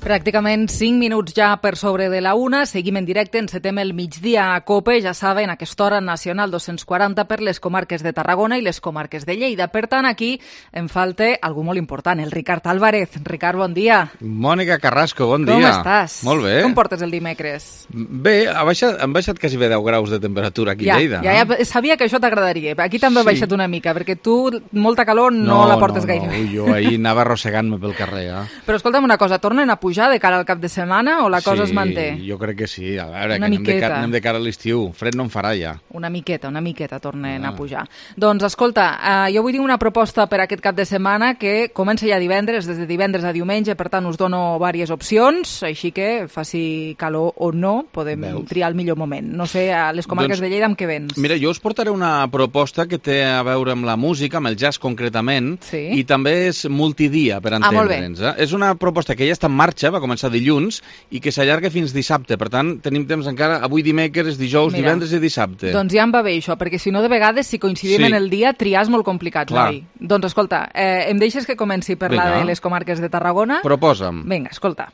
Pràcticament 5 minuts ja per sobre de la una. Seguim en directe, encetem el migdia a COPE, ja saben, aquesta hora nacional 240 per les comarques de Tarragona i les comarques de Lleida. Per tant, aquí em falta algú molt important, el Ricard Álvarez. Ricard, bon dia. Mònica Carrasco, bon dia. Com estàs? Molt bé. Com portes el dimecres? Bé, han baixat quasi 10 graus de temperatura aquí a Lleida. Ja sabia que això t'agradaria. Aquí també ha baixat una mica, perquè tu molta calor no la portes gaire bé. Jo ahir anava arrossegant-me pel carrer. Però escolta'm una cosa, tornen a pujar de cara al cap de setmana o la cosa es manté? Sí, jo crec que sí. A veure, una que miqueta. anem de cara a l'estiu. Fred no en farà ja. Una miqueta tornen a pujar. Doncs escolta, jo vull dir una proposta per aquest cap de setmana que comença ja divendres, des de divendres a diumenge, per tant us dono diverses opcions, així que faci calor o no, podem triar el millor moment. No sé, a les comarques de Lleida amb què vens? Mira, jo us portaré una proposta que té a veure amb la música, amb el jazz concretament, i també és multidia, per entendre'ns. És una proposta que ja està en marxa, va començar dilluns, i que s'allarga fins dissabte. Per tant, tenim temps encara avui dimecres, dijous, divendres i dissabte. Doncs ja em va bé això, perquè si no de vegades, si coincidim en el dia, triar és molt complicat, noi. Doncs escolta, em deixes que comenci per la de les comarques de Tarragona? Proposa'm. Vinga, escolta.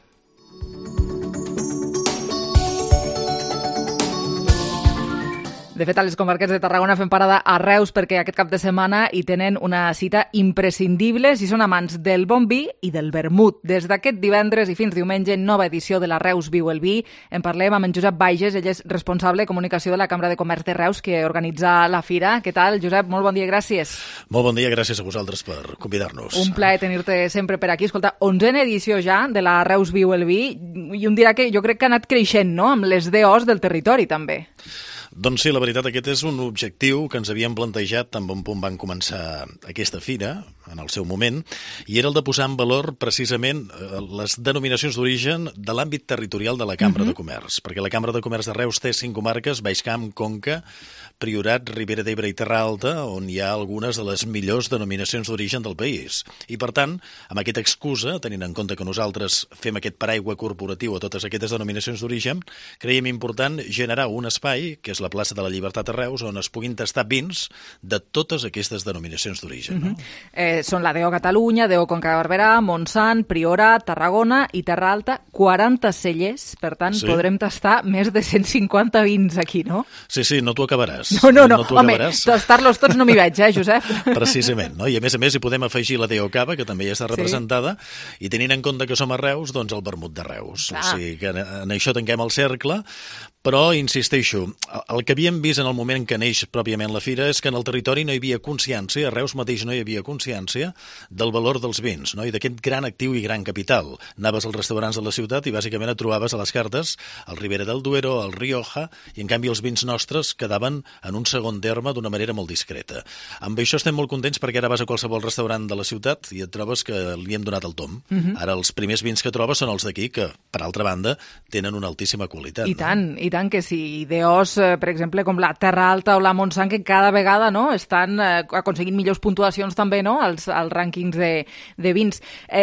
De fet, a les comarques de Tarragona fem parada a Reus perquè aquest cap de setmana hi tenen una cita imprescindible si són amants del bon vi i del vermut. Des d'aquest divendres i fins diumenge, nova edició de la Reus Viu el Vi. En parlem amb en Josep Bages, ell és responsable de comunicació de la Cambra de Comerç de Reus, que organitza la fira. Què tal, Josep? Molt bon dia, gràcies. Molt bon dia, gràcies a vosaltres per convidar-nos. Un plaer tenir-te sempre per aquí. Escolta, 11a edició ja de la Reus Viu el Vi, i un dirà que jo crec que ha anat creixent, no?, amb les DOs del territori, també. Doncs sí, la veritat, aquest és un objectiu que ens havíem plantejat en bon punt van començar aquesta fira, en el seu moment, i era el de posar en valor precisament les denominacions d'origen de l'àmbit territorial de la Cambra de Comerç, perquè la Cambra de Comerç de Reus té 5 comarques, Baix Camp, Conca, Priorat, Ribera d'Ebre i Terra Alta, on hi ha algunes de les millors denominacions d'origen del país. I, per tant, amb aquesta excusa, tenint en compte que nosaltres fem aquest paraigua corporatiu a totes aquestes denominacions d'origen, creiem important generar un espai, que és la plaça de la Llibertat a Reus, on es puguin tastar vins de totes aquestes denominacions d'origen. Són la DO Catalunya, DO Conca de Barberà, Montsant, Priorat, Tarragona i Terra Alta, 40 cellers, per tant, podrem tastar més de 150 vins aquí, no? Sí, no t'ho acabaràs. No, home, tastar-los tots no m'hi veig, Josep? Precisament, no? I a més hi podem afegir la DO Cava, que també ja està representada, i tenint en compte que som a Reus, doncs el vermut de Reus. O sigui que en això tanquem el cercle, però, insisteixo, el que havíem vist en el moment que neix pròpiament la fira és que en el territori no hi havia consciència, a Reus mateix no hi havia consciència del valor dels vins, no? I d'aquest gran actiu i gran capital. Anaves als restaurants de la ciutat i bàsicament et trobaves a les cartes el Ribera del Duero, el Rioja, i en canvi els vins nostres quedaven en un segon terme d'una manera molt discreta. Amb això estem molt contents perquè ara vas a qualsevol restaurant de la ciutat i et trobes que li hem donat el tom. Ara els primers vins que trobes són els d'aquí, que, per altra banda, tenen una altíssima qualitat. I tant que sí. DOs, per exemple, com la Terra Alta o la Montsant, que cada vegada estan aconseguint millors puntuacions també als rànquings de vins.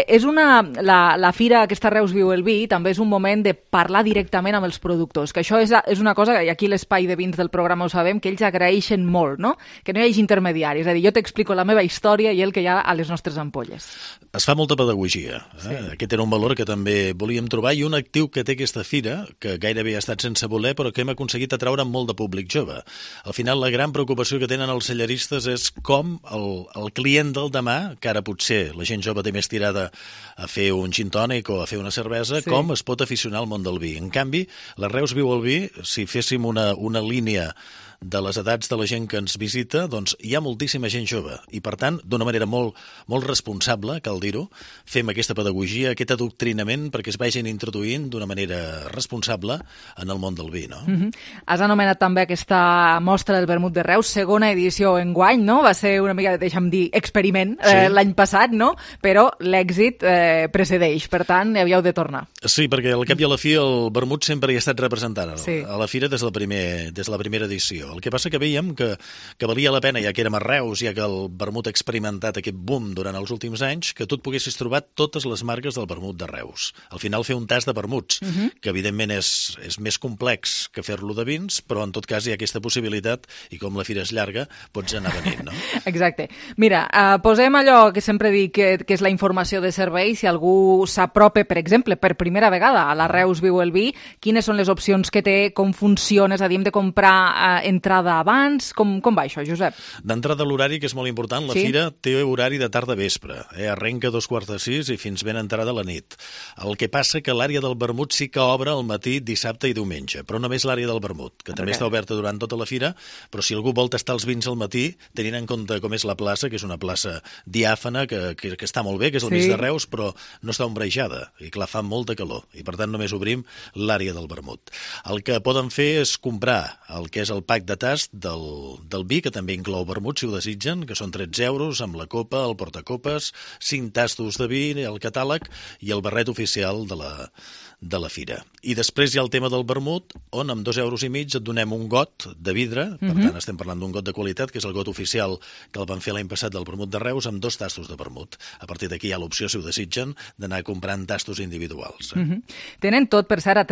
La fira, aquesta Reus Viu el Vi, també és un moment de parlar directament amb els productors, que això és una cosa, i aquí l'espai de vins del programa ho sabem, que ells agraeixen molt, no? Que no hi hagi intermediaris. És a dir, jo t'explico la meva història i el que hi ha a les nostres ampolles. Es fa molta pedagogia. Aquest era un valor que també volíem trobar i un actiu que té aquesta fira, que gairebé ha estat sense voler, però que hem aconseguit atraure molt de públic jove. Al final, la gran preocupació que tenen els celleristes és com el client del demà, que ara potser la gent jove té més tirada a fer un gin tònic o a fer una cervesa, com es pot aficionar al món del vi. En canvi, la Reus Viu el Vi, si féssim una línia de les edats de la gent que ens visita, doncs hi ha moltíssima gent jove i, per tant, d'una manera molt responsable, cal dir-ho, fem aquesta pedagogia, aquest adoctrinament perquè es vagin introduint d'una manera responsable en el món del vi, no? Has anomenat també aquesta mostra del vermut de Reus, segona edició enguany, no? Va ser una mica, deixa'm dir, experiment l'any passat, no? Però l'èxit precedeix, per tant, hi havíeu de tornar. Sí, perquè al cap i a la fi el vermut sempre hi ha estat representat a la fira des de la primera edició. degustació. El que passa que veiem que valia la pena, ja que érem a Reus, ja que el vermut ha experimentat aquest boom durant els últims anys, que tu et poguessis trobar totes les marques del vermut de Reus. Al final fer un tast de vermuts, que evidentment és més complex que fer-lo de vins, però en tot cas hi ha aquesta possibilitat i com la fira és llarga, pots anar venint, no? Exacte. Mira, posem allò que sempre dic que és la informació de servei. Si algú s'apropa, per exemple, per primera vegada a la Reus Viu el Vi, quines són les opcions que té, com funciona, és a dir, hem de comprar entrada abans? Com va això, Josep? D'entrada l'horari, que és molt important, la fira té horari de tarda-vespre, arrenca a 5:45 i fins ben entrada la nit. El que passa que l'àrea del vermut sí que obre al matí dissabte i diumenge, però només l'àrea del vermut, que també està oberta durant tota la fira, però si algú vol tastar els vins al matí, tenint en compte com és la plaça, que és una plaça diàfana, que està molt bé, que és el mig de Reus, però no està ombrejada, i clar, fa molta calor, i per tant només obrim l'àrea del vermut. El que poden fer és comprar el que és el pack de tast del vi, que també inclou vermut, si ho desitgen, que són 13 euros, amb la copa, el portacopes, 5 tastos de vi, el catàleg i el barret oficial de la fira. I després hi ha el tema del vermut, on amb 2,5 euros et donem un got de vidre, per tant estem parlant d'un got de qualitat, que és el got oficial que el van fer l'any passat del vermut de Reus, amb 2 tastos de vermut. A partir d'aquí hi ha l'opció, si ho desitgen, d'anar comprant tastos individuals. Tenen tot, per cert, a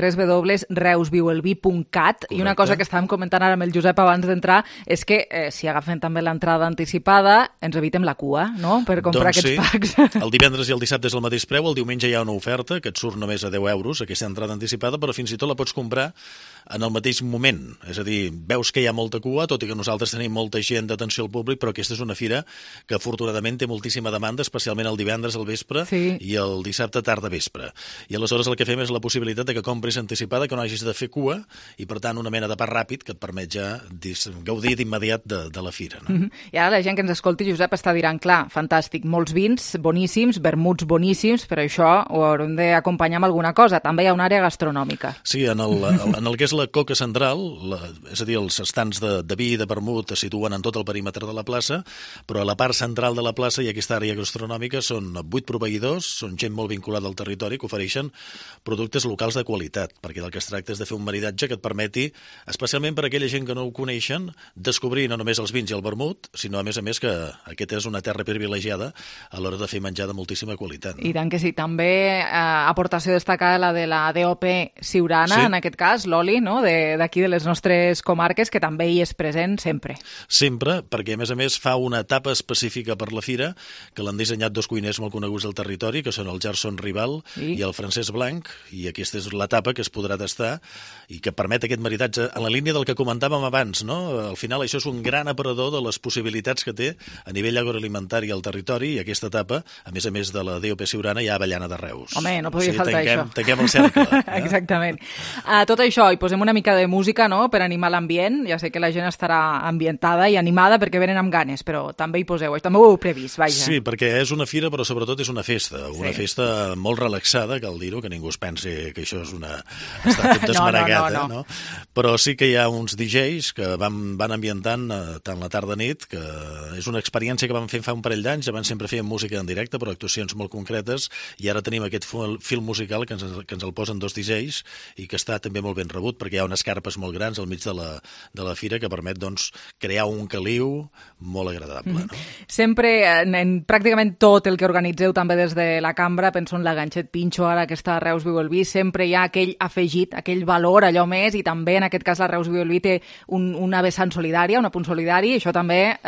www.reusviuelvi.cat, i una cosa que estàvem comentant ara amb el Josep abans d'entrar és que si agafen també l'entrada anticipada ens evitem la cua, no?, per comprar aquests packs. El divendres i el dissabte és el mateix preu, el diumenge hi ha una oferta que et surt només a 10 euros, aquesta entrada anticipada, però fins i tot la pots comprar en el mateix moment. És a dir, veus que hi ha molta cua, tot i que nosaltres tenim molta gent d'atenció al públic, però aquesta és una fira que afortunadament té moltíssima demanda, especialment el divendres al vespre i el dissabte tarda vespre. I aleshores el que fem és la possibilitat de que compris anticipada, que no hagis de fer cua, i per tant una mena de pas ràpid que et permet ja gaudir d'immediat de la fira. No? I ara la gent que ens escolti, Josep, està dirant, clar, fantàstic, molts vins boníssims, vermuts boníssims, però això ho haurem d'acompanyar amb alguna cosa. També hi ha una àrea gastronòmica. Sí, en el que és la coca central, és a dir, els estants de vi i de vermut es situen en tot el perímetre de la plaça, però a la part central de la plaça i aquesta àrea gastronòmica són 8 proveïdors, són gent molt vinculada al territori que ofereixen productes locals de qualitat, perquè del que es tracta és de fer un maridatge que et permeti, especialment per a aquella gent que no ho coneixen, descobrir no només els vins i el vermut, sinó a més que aquesta és una terra privilegiada a l'hora de fer menjar de moltíssima qualitat. No? I tant que sí. També aportació destacada la de la DOP Siurana, en aquest cas, l'oli, no?, d'aquí de les nostres comarques, que també hi és present sempre. Sempre, perquè a més fa una etapa específica per la fira, que l'han dissenyat 2 cuiners molt coneguts del territori, que són el Gerson Rival i el Francesc Blanc, i aquesta és l'etapa que es podrà tastar i que permet aquest maridatge en la línia del que comentàvem abans, no? Al final això és un gran aparador de les possibilitats que té a nivell agroalimentari al territori, i aquesta etapa, a més de la DOP Siurana, hi ha Avellana de Reus. Home, no podia faltar això. Tanquem el cercle. Exactament. Tot això, hi posem una mica de música, no?, per animar l'ambient. Ja sé que la gent estarà ambientada i animada perquè venen amb ganes, però també hi poseu, també ho heu previst, vaja. Sí, perquè és una fira, però sobretot és una festa. Una festa molt relaxada, cal dir-ho, que ningú es pensi que això és està tot desmanegat, no? Però sí que hi ha uns DJs que van ambientant tant la tarda-nit, que és una experiència que van fer fa un parell d'anys. Abans sempre feien música en directe, però actuacions molt concretes, i ara tenim aquest film musical que ens el posen 2 DJs i que està també molt ben rebut, perquè hi ha unes carpes molt grans al mig de la fira que permet, doncs, crear un caliu molt agradable. No? Sempre, en pràcticament tot el que organitzeu també des de la cambra, penso en la Ganxet Pinxo, ara que està a Reus Viu el Vi, sempre hi ha aquell afegit, aquell valor, allò més, i també en aquest cas la Reus Viu el Vi té una vessant solidària, un apunt solidari, i això també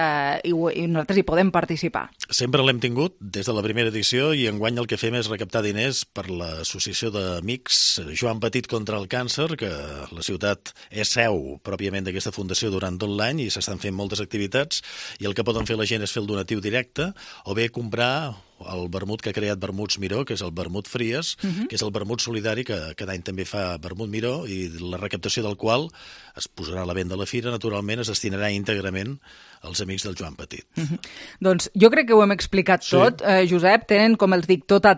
i nosaltres hi podem participar. Sempre l'hem tingut des de la primera edició, i enguany el que fem és recaptar diners per l'associació d'amics Joan Petit contra el càncer, que la ciutat és seu pròpiament d'aquesta fundació durant tot l'any i s'estan fent moltes activitats, i el que poden fer la gent és fer el donatiu directe o bé comprar el vermut que ha creat Vermuts Miró, que és el vermut Fries, que és el vermut solidari que cada any també fa Vermut Miró, i la recaptació del qual es posarà a la venda a la fira, naturalment es destinarà íntegrament als amics del Joan Petit. Doncs jo crec que ho hem explicat tot, Josep. Tenen, com els dic, tot a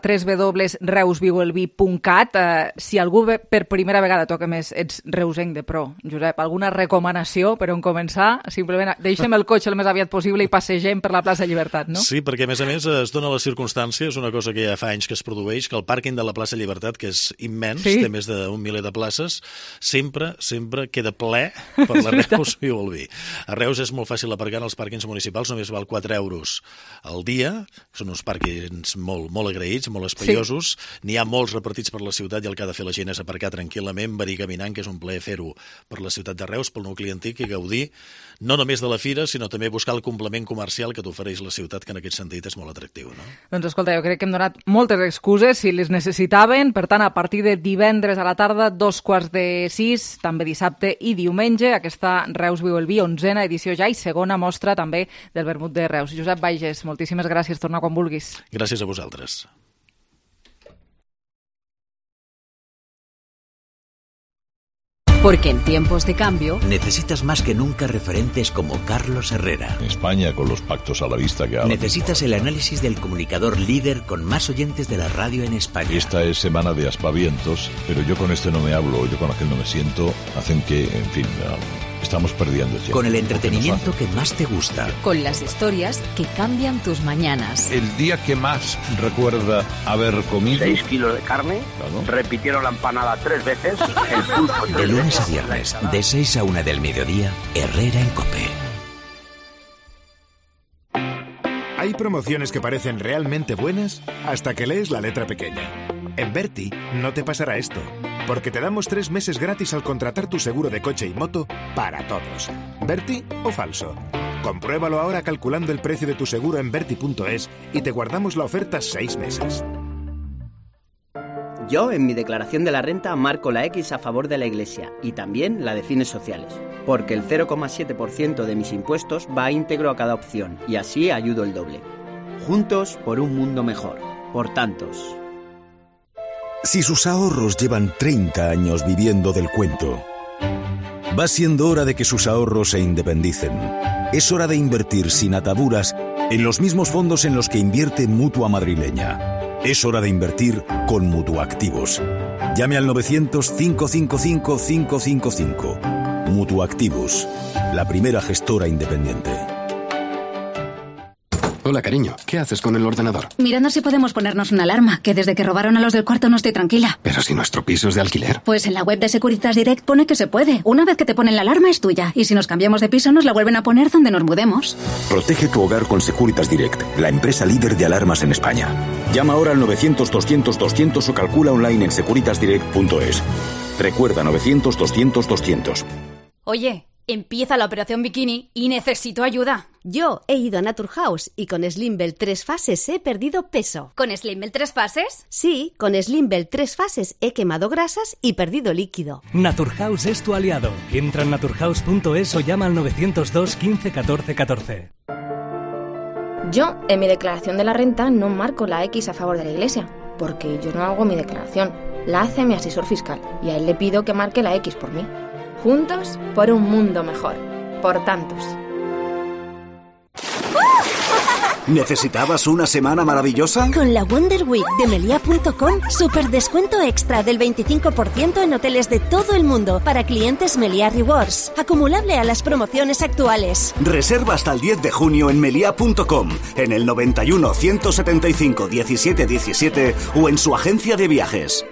www.reusviuelvi.cat. Si algú per primera vegada toca més, ets reusenc de pro, Josep, alguna recomanació per on començar? Simplement deixem el cotxe el més aviat possible i passegem per la plaça Llibertat, no? Sí, perquè a més es dona la circumstància, és una cosa que ja fa anys que es produeix, que el pàrquing de la plaça Llibertat, que és immens, té més d'1 miler de places, sempre queda ple per la Reus Viu-Olví. A Reus és molt fàcil aparcar en els pàrquings municipals, només val 4 euros al dia, són uns pàrquings molt agraïts, molt espaiosos, n'hi ha molts repartits per la ciutat i el que ha de fer la gent és aparcar tranquil·lament, venir caminant, que és un plaer fer-ho per la ciutat de Reus, pel nucli antic, i gaudir no només de la fira, sinó també buscar el complement comercial que t'ofereix la ciutat, que en aquest sentit és molt atractiu. No? Doncs escolta, jo crec que hem donat moltes excuses si les necessitaven, per tant, a partir de divendres a la tarda, 5:45, també dissabte i diumenge, aquesta Reus Viu-Olví, 11a edició ja i segona mostra també del vermut de Reus. Josep Bages, moltíssimes gràcies, torna quan vulguis. Gràcies a vosaltres. Porque en tiempos de cambio necesitas más que nunca referentes como Carlos Herrera. España, con los pactos a la vista que ahora necesitas el análisis del comunicador líder con más oyentes de la radio en España. Esta es semana de aspavientos, pero yo con este no me hablo, yo con aquel no me siento, hacen que, en fin, estamos perdiendo el tiempo. Con el entretenimiento que más te gusta. Con las historias que cambian tus mañanas. El día que más recuerda haber comido 6 kilos de carne, repitieron la empanada 3 veces, el pulpo 3 de lunes a viernes, de 6 a 1 del mediodía, Herrera en COPE. Hay promociones que parecen realmente buenas hasta que lees la letra pequeña. En Berti no te pasará esto, porque te damos 3 meses gratis al contratar tu seguro de coche y moto para todos. ¿Berti o falso? Compruébalo ahora calculando el precio de tu seguro en berti.es y te guardamos la oferta 6 meses. Yo, en mi declaración de la renta, marco la X a favor de la Iglesia y también la de fines sociales, porque el 0,7% de mis impuestos va íntegro a cada opción y así ayudo el doble. Juntos por un mundo mejor. Por tantos. Si sus ahorros llevan 30 años viviendo del cuento, va siendo hora de que sus ahorros se independicen. Es hora de invertir sin ataduras en los mismos fondos en los que invierte Mutua Madrileña. Es hora de invertir con Mutuactivos. Llame al 900-555-555. Mutuactivos, la primera gestora independiente. Hola, cariño. ¿Qué haces con el ordenador? Mirando si podemos ponernos una alarma, que desde que robaron a los del cuarto no estoy tranquila. Pero si nuestro piso es de alquiler. Pues en la web de Securitas Direct pone que se puede. Una vez que te ponen la alarma es tuya. Y si nos cambiamos de piso nos la vuelven a poner donde nos mudemos. Protege tu hogar con Securitas Direct, la empresa líder de alarmas en España. Llama ahora al 900-200-200 o calcula online en securitasdirect.es. Recuerda, 900-200-200. Oye, empieza la operación bikini y necesito ayuda. Yo he ido a Naturhaus y con Slimbell 3 fases he perdido peso. ¿Con Slimbell 3 fases? Sí, con Slimbell 3 fases he quemado grasas y perdido líquido. Naturhaus es tu aliado. Entra en naturhaus.es o llama al 902 15 14 14. Yo, en mi declaración de la renta, no marco la X a favor de la Iglesia, porque yo no hago mi declaración. La hace mi asesor fiscal y a él le pido que marque la X por mí. Juntos por un mundo mejor. Por tantos. ¿Necesitabas una semana maravillosa? Con la Wonder Week de Melia.com, super descuento extra del 25% en hoteles de todo el mundo para clientes Melia Rewards, acumulable a las promociones actuales. Reserva hasta el 10 de junio en Melia.com, en el 91 175 17 17 o en su agencia de viajes.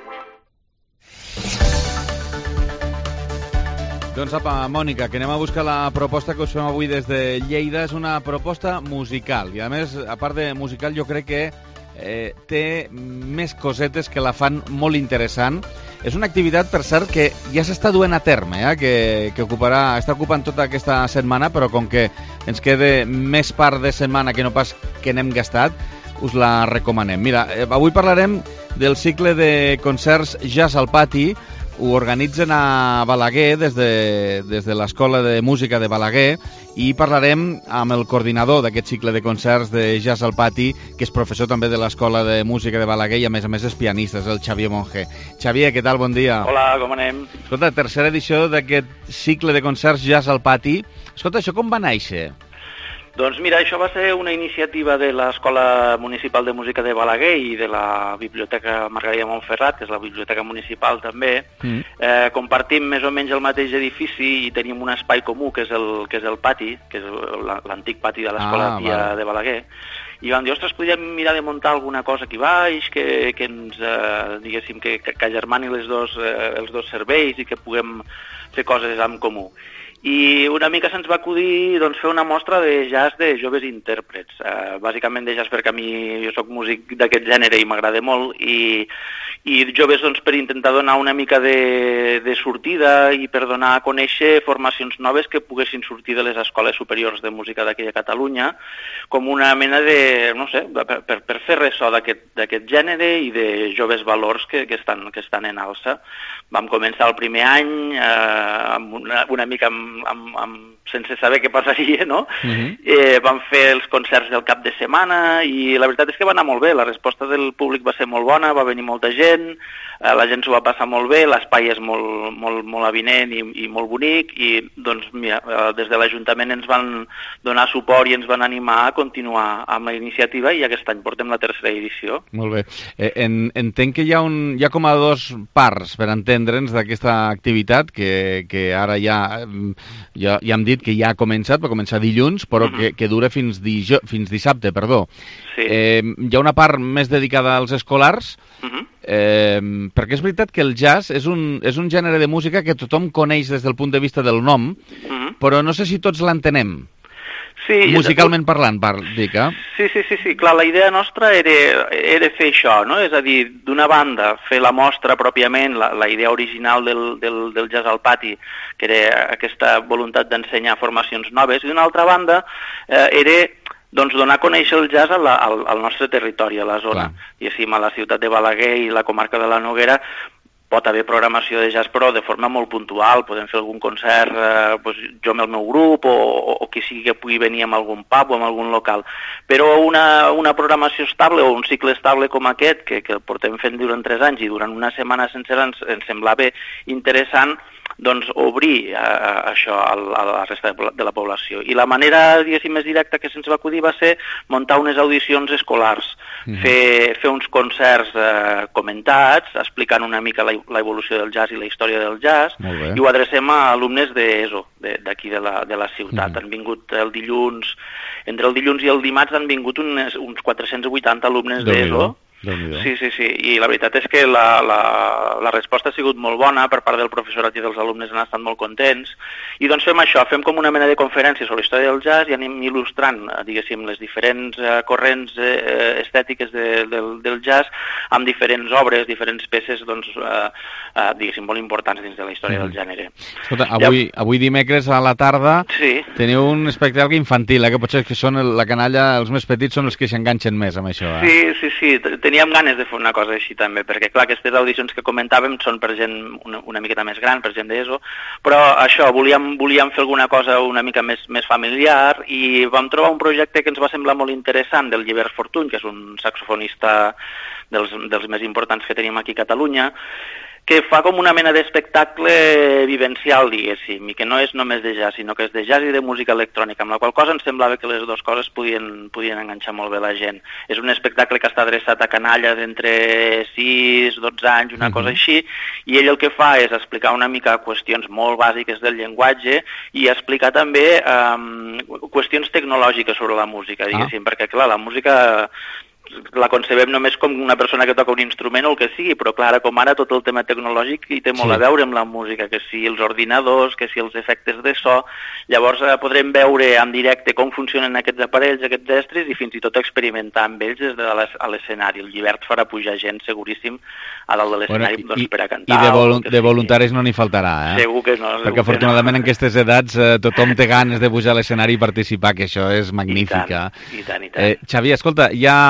Doncs apa, Mònica, que anem a buscar la proposta que us fem avui des de Lleida. És una proposta musical i, a més, a part de musical, jo crec que té més cosetes que la fan molt interessant. És una activitat, per cert, que ja s'està duent a terme, que està ocupant tota aquesta setmana, però com que ens queda més part de setmana que no pas que n'hem gastat, us la recomanem. Mira, avui parlarem del cicle de concerts Jazz al Pati. Ho organitzen a Balaguer des de l'Escola de Música de Balaguer i parlarem amb el coordinador d'aquest cicle de concerts de Jazz al Pati, que és professor també de l'Escola de Música de Balaguer i a més és pianista, és el Xavier Monge. Xavier, què tal? Bon dia. Hola, com anem? Escolta, tercera edició d'aquest cicle de concerts Jazz al Pati. Escolta, això com va néixer? Doncs mira, això va ser una iniciativa de l'Escola Municipal de Música de Balaguer i de la Biblioteca Margarida Montferrat, que és la biblioteca municipal també. Compartim més o menys el mateix edifici i tenim un espai comú, que és el pati, que és l'antic pati de l'Escola Pia de Balaguer. i vam dir, ostres, podríem mirar de muntar alguna cosa aquí baix, que ens, diguéssim, que agermani els dos serveis i que puguem fer coses en comú. I una mica se'ns va acudir doncs, fer una mostra de jazz de joves intèrprets, bàsicament de jazz perquè a mi jo soc músic d'aquest gènere i m'agrada molt, i joves doncs, per intentar donar una mica de sortida i per donar a conèixer formacions noves que poguessin sortir de les escoles superiors de música d'aquí de Catalunya, com una mena de, no sé, per fer ressò d'aquest gènere i de joves valors que estan en alça. Vam començar el primer any una mica sense saber què passaria, no? Vam fer els concerts del cap de setmana i la veritat és que va anar molt bé, la resposta del públic va ser molt bona, va venir molta gent, la gent s'ho va passar molt bé, l'espai és molt avinent i molt bonic i doncs mira, des de l'Ajuntament ens van donar suport i ens van animar a continuar amb la iniciativa i aquest any portem la tercera edició. Molt bé. Entenc que hi ha com a dos parts per entendre'ns d'aquesta activitat que ara ja hem dit que ja ha començat, va començar dilluns, però que dura fins dissabte, perdó. Sí. Hi ha una part més dedicada als escolars, perquè és veritat que el jazz és un gènere de música que tothom coneix des del punt de vista del nom, però no sé si tots l'entenem. Sí, musicalment parlant, dic, Sí, clar, la idea nostra era fer això, no? És a dir, d'una banda, fer la mostra pròpiament, la idea original del jazz al pati, que era aquesta voluntat d'ensenyar formacions noves, i d'una altra banda, era doncs donar a conèixer el jazz al nostre territori, a la zona. I així a la ciutat de Balaguer i la comarca de la Noguera pot haver programació de jazz, però de forma molt puntual. Podem fer algun concert, jo amb el meu grup, o qui sigui que pugui venir amb algun pub o amb algun local. Però una programació estable o un cicle estable com aquest, que el portem fent durant 3 anys i durant una setmana sencera ens semblava interessant doncs obrir això a la resta de la població. I la manera, diguéssim, més directa que se'ns va acudir va ser muntar unes audicions escolars, fer uns concerts comentats, explicant una mica la evolució del jazz i la història del jazz, i ho adrecem a alumnes d'ESO, d'aquí de la ciutat. Han vingut entre el dilluns i el dimarts han vingut uns 480 alumnes d'ESO. Sí, i la veritat és que la resposta ha sigut molt bona per part del professorat i dels alumnes, han estat molt contents, i doncs fem això, fem com una mena de conferència sobre la història del jazz i anem il·lustrant, diguéssim, les diferents corrents estètiques del jazz amb diferents obres, diferents peces, doncs, diguéssim, molt importants dins de la història del gènere. Escolta, avui dimecres a la tarda teniu un espectacle infantil, que potser que són la canalla, els més petits són els que s'enganxen més amb això. Sí, teníem ganes de fer una cosa així també, perquè clar, aquestes audicions que comentàvem són per gent una miqueta més gran, per gent d'ESO, però això, volíem fer alguna cosa una mica més familiar i vam trobar un projecte que ens va semblar molt interessant del Llibert Fortuny, que és un saxofonista dels més importants que tenim aquí a Catalunya, que fa com una mena d'espectacle vivencial, diguéssim, i que no és només de jazz, sinó que és de jazz i de música electrònica, amb la qual cosa ens semblava que les dues coses podien enganxar molt bé la gent. És un espectacle que està adreçat a canalla d'entre 6, 12 anys, una cosa així, i ell el que fa és explicar una mica qüestions molt bàsiques del llenguatge i explicar també qüestions tecnològiques sobre la música, diguéssim, perquè clar, la música la concebem només com una persona que toca un instrument o el que sigui, però clar, com ara tot el tema tecnològic hi té molt a veure amb la música, que si els ordinadors, que si els efectes de so, llavors podrem veure en directe com funcionen aquests aparells, aquests estris, i fins i tot experimentar amb ells des de l'escenari. El Llibert farà pujar gent seguríssim a dalt de l'escenari per a cantar. I de voluntaris no n'hi faltarà, Segur que no. Perquè afortunadament en aquestes edats tothom té ganes de pujar a l'escenari i participar, que això és magnífic. I tant. Xavi, escolta, hi ha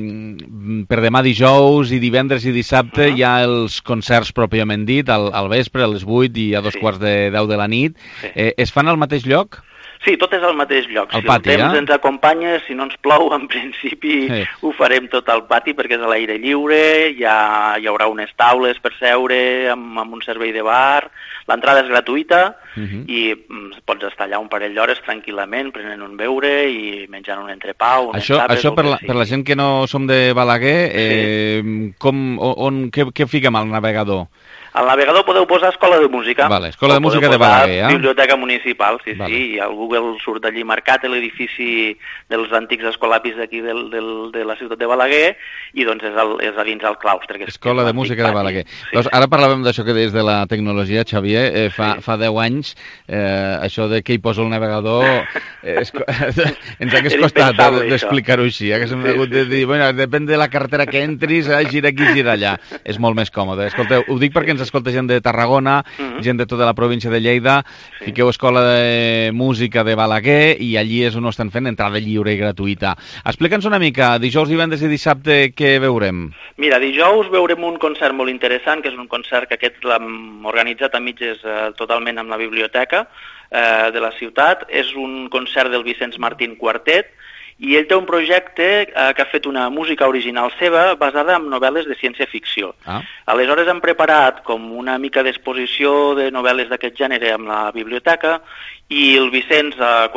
per demà dijous i divendres i dissabte hi ha els concerts pròpiament dit, al vespre, a les 8 i a 2:45 de la nit. Es fan al mateix lloc? Sí, tot és al mateix lloc. Si el temps ens acompanya, si no ens plou, en principi ho farem tot al pati perquè és a l'aire lliure, hi haurà unes taules per seure amb un servei de bar, l'entrada és gratuïta i pots estar allà un parell d'hores tranquil·lament, prenent un beure i menjant un entrepà. Això per la gent que no som de Balaguer, què fiquem al navegador? Al navegador podeu posar Escola de Música. Vale, Escola de Música de Balaguer, Biblioteca Municipal, sí, i al Google surt allí marcat l'edifici dels antics escolapis d'aquí de la ciutat de Balaguer, i doncs és a dins el claustre. Escola de Música de Balaguer. Doncs ara parlàvem d'això que des de la tecnologia, Xavier, fa 10 anys, això de què hi posa el navegador, ens hagués costat d'explicar-ho així, haguéssim hagut de dir, bueno, depèn de la carretera que entris, gira aquí, gira allà. És molt més còmode. Escolteu, ho dic perquè ens escolta gent de Tarragona, gent de tota la província de Lleida, fiqueu Escola de Música de Balaguer i allí és on ho estan fent, entrada lliure i gratuïta. Explica'ns una mica, dijous, divendres i dissabte, què veurem? Mira, dijous veurem un concert molt interessant, que és un concert que aquest l'hem organitzat a mitges totalment amb la biblioteca de la ciutat. És un concert del Vicenç Martín Quartet, i ell té un projecte que ha fet una música original seva basada en novel·les de ciència-ficció. Aleshores hem preparat com una mica d'exposició de novel·les d'aquest gènere amb la biblioteca, i el Vicenç,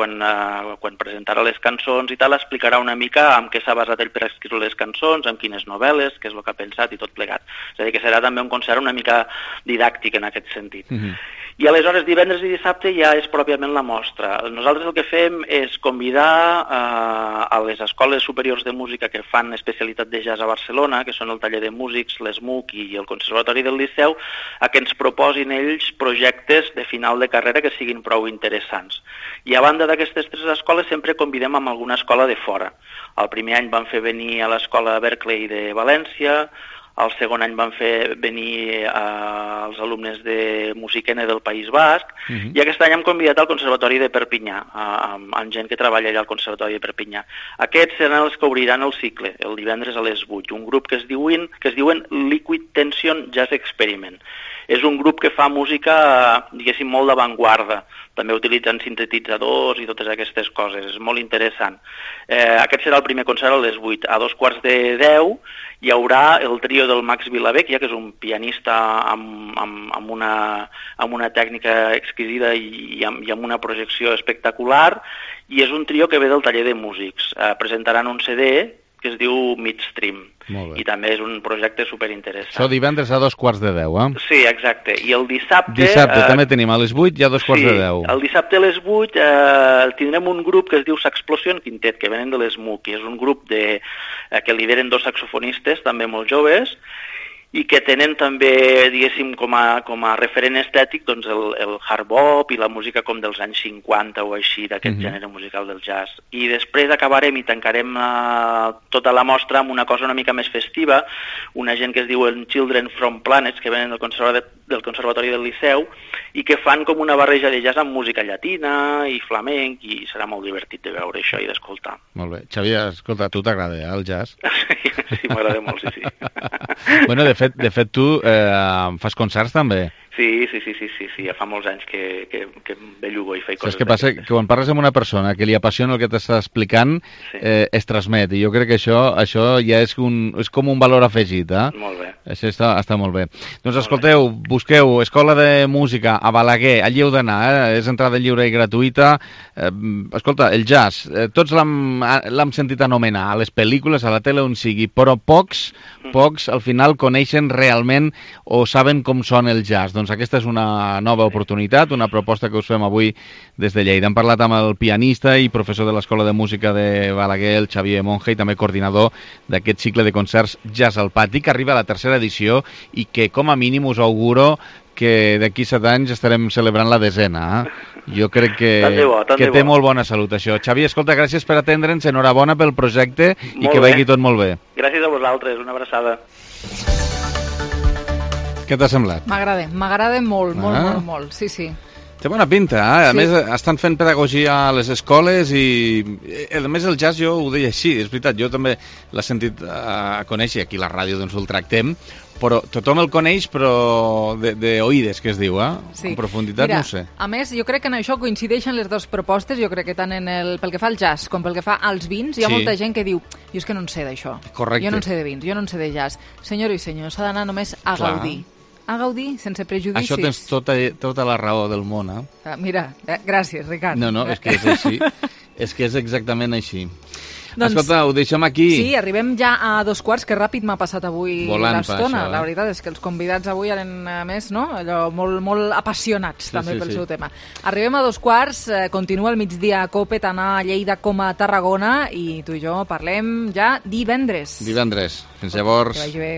quan presentarà les cançons i tal, explicarà una mica en què s'ha basat ell per escriure les cançons, en quines novel·les, què és el que ha pensat i tot plegat. És a dir, que serà també un concert una mica didàctic en aquest sentit. I aleshores divendres i dissabte ja és pròpiament la mostra. Nosaltres el que fem és convidar a les escoles superiors de música que fan especialitat de jazz a Barcelona, que són el taller de músics, l'ESMUC i el Conservatori del Liceu, a que ens proposin ells projectes de final de carrera que siguin prou interessants. I a banda d'aquestes 3 escoles sempre convidem amb alguna escola de fora. El primer any van fer venir a l'escola Berkeley de València, el segon any van fer venir els alumnes de Musiquene del País Basc, i aquest any hem convidat al Conservatori de Perpinyà, amb gent que treballa allà al Conservatori de Perpinyà. Aquests seran els que obriran el cicle, el divendres a les 8, un grup que es diuen Liquid Tension Jazz Experiment. És un grup que fa música, diguéssim, molt d'avantguarda, també utilitzant sintetitzadors i totes aquestes coses, és molt interessant. Aquest serà el primer concert a les 8. A 2:45 hi haurà el trio del Max Vilavecchia, que és un pianista amb una tècnica exquisida i amb una projecció espectacular, i és un trio que ve del taller de músics. Presentaran un CD que es diu Midstream, i també és un projecte superinteressant. Això divendres a 2:45, Sí, exacte. I el dissabte... Dissabte també tenim a les 8 i a 2:45. Sí, el dissabte a les 8 tindrem un grup que es diu S'Explosion Quintet, que venen de l'ESMUC, i és un grup que lideren 2 saxofonistes, també molt joves, i que tenen també, diguéssim, com a referent estètic, doncs el hard bop i la música com dels anys 50 o així, d'aquest gènere musical del jazz. I després acabarem i tancarem tota la mostra amb una cosa una mica més festiva, una gent que es diuen Children from Planets, que venen del Conservatori del Liceu, i que fan com una barreja de jazz amb música llatina i flamenc, i serà molt divertit de veure això i d'escoltar. Molt bé. Xavier, escolta, a tu t'agrada, el jazz? Sí, m'agrada molt, sí. Bueno, de fet, tu fas concerts també. Sí, ja fa molts anys que bellugo i faig coses. Saps què passa? Que quan parles amb una persona que li apassiona el que t'està explicant, es transmet, i jo crec que això ja és com un valor afegit, Molt bé. Això està molt bé. Doncs escolteu, busqueu Escola de Música a Balaguer, allí heu d'anar, és entrada lliure i gratuïta. Escolta, el jazz, tots l'hem sentit anomenar a les pel·lícules, a la tele, on sigui, però pocs al final coneixen realment o saben com sona el jazz. Doncs aquesta és una nova oportunitat, una proposta que us fem avui des de Lleida. Hem parlat amb el pianista i professor de l'Escola de Música de Balaguer, el Xavier Monge, i també coordinador d'aquest cicle de concerts Jazz al Pati, que arriba a la 3ª edició i que com a mínim us auguro que d'aquí 7 anys estarem celebrant la 10ª. Jo crec que té molt bona salut, això. Xavier, escolta, gràcies per atendre'ns, enhorabona pel projecte i que vagi tot molt bé. Gràcies a vosaltres, una abraçada. Què t'ha semblat? M'agrada molt, sí. Té bona pinta, A més, estan fent pedagogia a les escoles i, a més, el jazz jo ho deia així, és veritat, jo també l'he sentit a conèixer, aquí a la ràdio doncs el tractem, però tothom el coneix, però d'oïdes, que es diu, en profunditat. Mira, no ho sé. A més, jo crec que en això coincideixen les dues propostes, jo crec que tant pel que fa al jazz com pel que fa als vins, hi ha molta gent que diu, jo és que no en sé d'això, jo no en sé de vins, jo no en sé de jazz. Senyores i senyors, s'ha d'anar només a gaudir. A gaudir, sense prejudicis. Això tens tota la raó del món, Mira, gràcies, Ricard. No, és que és així. És que és exactament així. Escolta, ho deixem aquí. Sí, arribem ja a 2:15, que ràpid m'ha passat avui l'estona. La veritat és que els convidats avui eren, a més, no? Allò molt, molt apassionats també pel seu tema. Arribem a 2:15, continua el migdia a COPE, tant a Lleida com a Tarragona, i tu i jo parlem ja divendres. Fins llavors. Que vagi bé.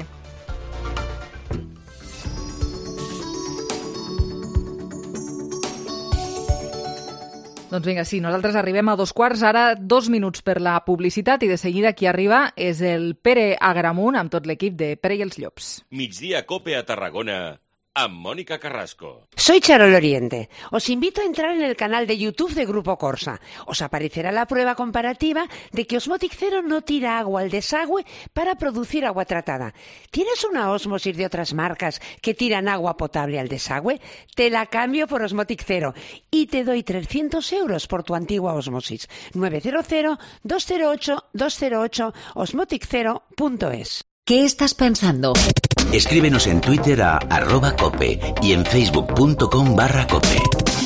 Doncs vinga, sí, nosaltres arribem a 2:15, ara 2 minuts per la publicitat i de seguida qui arriba és el Pere Agramunt amb tot l'equip de Pere i els Llops. Migdia COPE a Tarragona amb Mónica Carrasco. Soy Charol Oriente. Os invito a entrar en el canal de YouTube de Grupo Corsa. Os aparecerá la prueba comparativa de que Osmotic Zero no tira agua al desagüe para producir agua tratada. ¿Tienes una Osmosis de otras marcas que tiran agua potable al desagüe? Te la cambio por Osmotic Zero y te doy 300 euros por tu antigua Osmosis. 900-208-208 osmoticzero.es. ¿Qué estás pensando? Escríbenos en Twitter a @cope y en facebook.com/cope.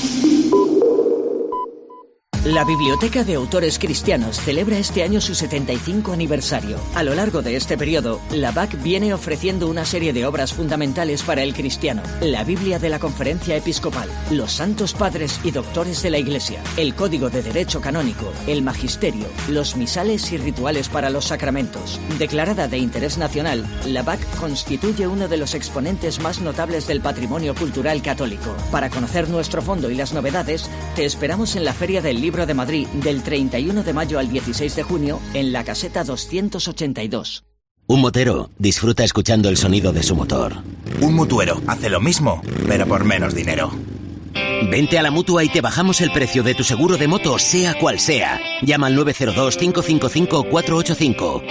La Biblioteca de Autores Cristianos celebra este año su 75 aniversario. A lo largo de este periodo, la BAC viene ofreciendo una serie de obras fundamentales para el cristiano. La Biblia de la Conferencia Episcopal, los Santos Padres y Doctores de la Iglesia, el Código de Derecho Canónico, el Magisterio, los misales y rituales para los sacramentos. Declarada de interés nacional, la BAC constituye uno de los exponentes más notables del patrimonio cultural católico. Para conocer nuestro fondo y las novedades, te esperamos en la Feria del Libro de Madrid del 31 de mayo al 16 de junio en la caseta 282. Un motero disfruta escuchando el sonido de su motor. Un mutuero hace lo mismo, pero por menos dinero. Vente a la Mutua y te bajamos el precio de tu seguro de moto, sea cual sea. Llama al 902-555-485.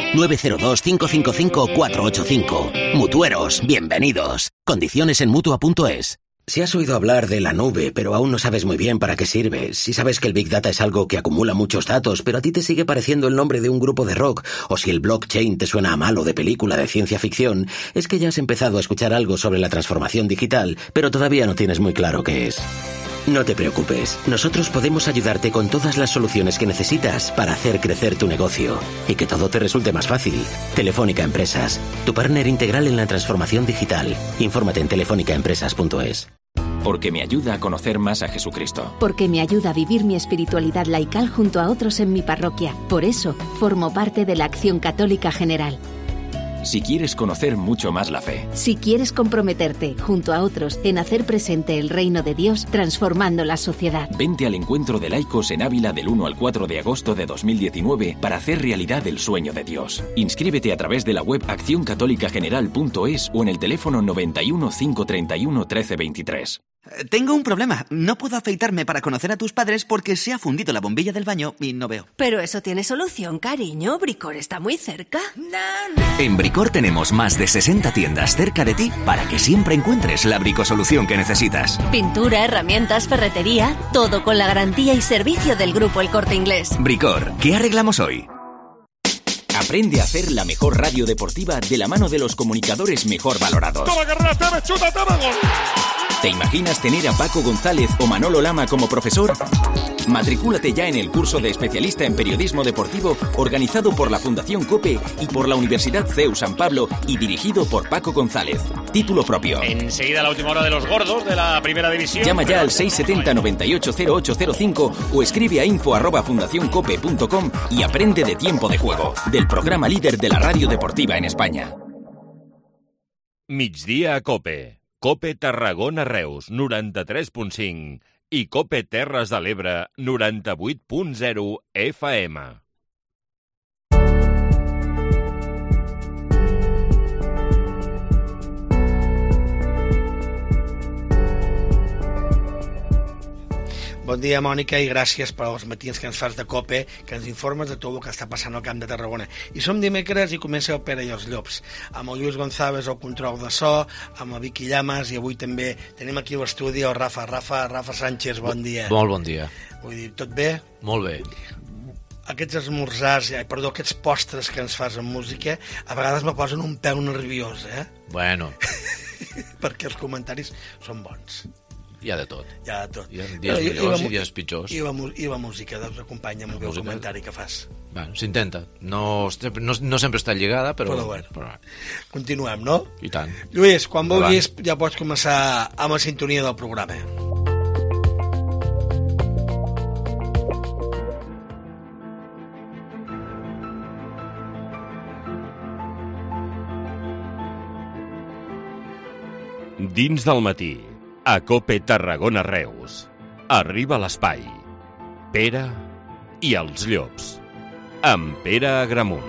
902-555-485. Mutueros, bienvenidos. Condiciones en Mutua.es. Si has oído hablar de la nube, pero aún no sabes muy bien para qué sirve, si sabes que el Big Data es algo que acumula muchos datos, pero a ti te sigue pareciendo el nombre de un grupo de rock, o si el blockchain te suena a malo de película de ciencia ficción, es que ya has empezado a escuchar algo sobre la transformación digital, pero todavía no tienes muy claro qué es. No te preocupes, nosotros podemos ayudarte con todas las soluciones que necesitas para hacer crecer tu negocio y que todo te resulte más fácil. Telefónica Empresas, tu partner integral en la transformación digital. Infórmate en telefónicaempresas.es. Porque me ayuda a conocer más a Jesucristo. Porque me ayuda a vivir mi espiritualidad laical junto a otros en mi parroquia. Por eso, formo parte de la Acción Católica General. Si quieres conocer mucho más la fe. Si quieres comprometerte, junto a otros, en hacer presente el reino de Dios, transformando la sociedad. Vente al encuentro de laicos en Ávila del 1 al 4 de agosto de 2019 para hacer realidad el sueño de Dios. Inscríbete a través de la web accioncatolicageneral.es o en el teléfono 91 531 1323. Tengo un problema. No puedo afeitarme para conocer a tus padres porque se ha fundido la bombilla del baño y no veo. Pero eso tiene solución, cariño. Bricor está muy cerca. En Bricor tenemos más de 60 tiendas cerca de ti para que siempre encuentres la bricosolución que necesitas. Pintura, herramientas, ferretería, todo con la garantía y servicio del Grupo El Corte Inglés. Bricor, ¿qué arreglamos hoy? Aprende a hacer la mejor radio deportiva de la mano de los comunicadores mejor valorados. ¡Toma, carrera! ¡Toma, chuta, toma, gol! ¿Te imaginas tener a Paco González o Manolo Lama como profesor? Matricúlate ya en el curso de especialista en periodismo deportivo organizado por la Fundación COPE y por la Universidad CEU San Pablo y dirigido por Paco González. Título propio. Enseguida la última hora de los gordos de la primera división. Llama ya al 670 98 0805 o escribe a info@fundacioncope.com y aprende de Tiempo de Juego, del programa líder de la radio deportiva en España. Migdia a COPE. COPE Tarragona Reus 93.5 i COPE Terres de l'Ebre 98.0 FM. Bon dia, Mònica, i gràcies per als matins que ens fas de COPE, que ens informes de tot el que està passant al Camp de Tarragona. I som dimecres i comença el Pere i els Llops, amb el Lluís González al control de so, amb el Vicky Llamas, i avui també tenim aquí a l'estudi el Rafa Sánchez, bon dia. Molt bon dia. Vull dir, tot bé? Molt bé. Aquests esmorzars, aquests postres que ens fas amb música, a vegades me posen un pèl nerviós, eh? Bueno. Perquè els comentaris són bons. Hi ha de tot. Hi ha de tot. Hi ha dies millors i dies pitjors. I la música, doncs acompanya molt bé el comentari que fas. Bueno, s'intenta. No sempre està lligada, però... Però continuem, no? I tant. Lluís, quan vulguis ja pots començar amb la sintonia del programa. Dins del matí, a COPE Tarragona Reus. Arriba l'espai. Pere i els llops. Amb Pere Agramunt.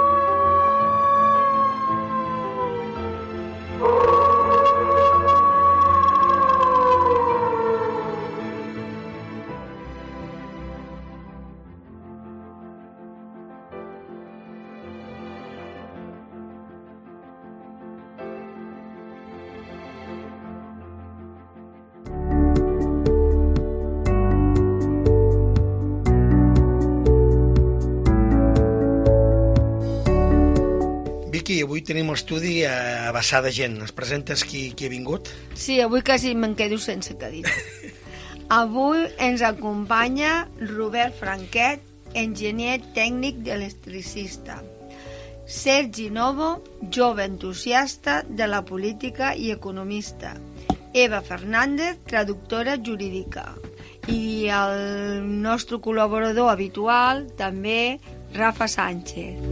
Avui tenim l'estudi a vessar de gent. Es presentes qui ha vingut? Sí, avui quasi me'n quedo sense cadira. Avui ens acompanya Robert Franquet, enginyer tècnic d'electricista. Sergi Novo, jove entusiasta de la política i economista. Eva Fernández, traductora jurídica. I el nostre col·laborador habitual, també, Rafa Sánchez.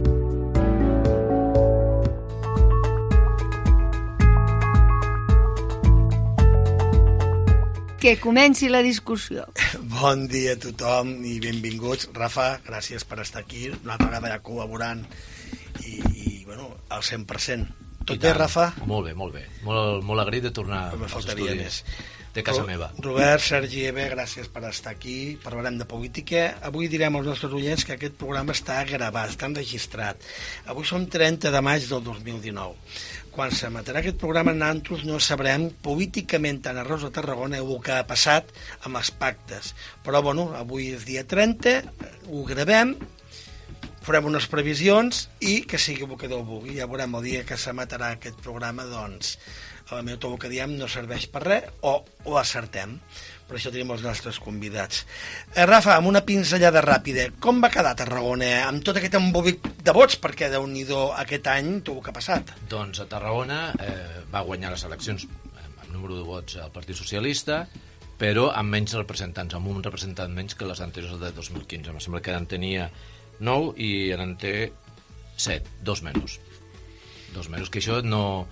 Que comenci la discussió. Bon dia a tothom i benvinguts. Rafa, gràcies per estar aquí, una altra vegada ja col·laborant i bueno, al 100%. Tot bé, Rafa? Molt bé, molt bé. Molt agraït de tornar als estudis de casa meva. Robert, Sergi, Eva, gràcies per estar aquí. Parlarem de política. Avui direm als nostres oients que aquest programa està gravat, està enregistrat. Avui som 30 de maig del 2019. Quan s'emetrà aquest programa, nosaltres no sabrem políticament tant a Reus de Tarragona el que ha passat amb els pactes. Però, bueno, avui és dia 30, ho gravem, farem unes previsions i que sigui el que Déu vulgui. Ja veurem el dia que s'emetrà aquest programa, doncs, a la tot el que diem no serveix per res o ho acertem. Per això tenim els nostres convidats. Rafa, amb una pinzellada ràpida, com va quedar Tarragona amb tot aquest embolic de vots? Perquè, Déu-n'hi-do, aquest any tot el que ha passat. Doncs a Tarragona va guanyar les eleccions amb número de vots al Partit Socialista, però amb menys representants, amb un representant menys que les anteriors de 2015. Em sembla que en tenia 9 i en té 7, 2 menys. 2 menys, que això no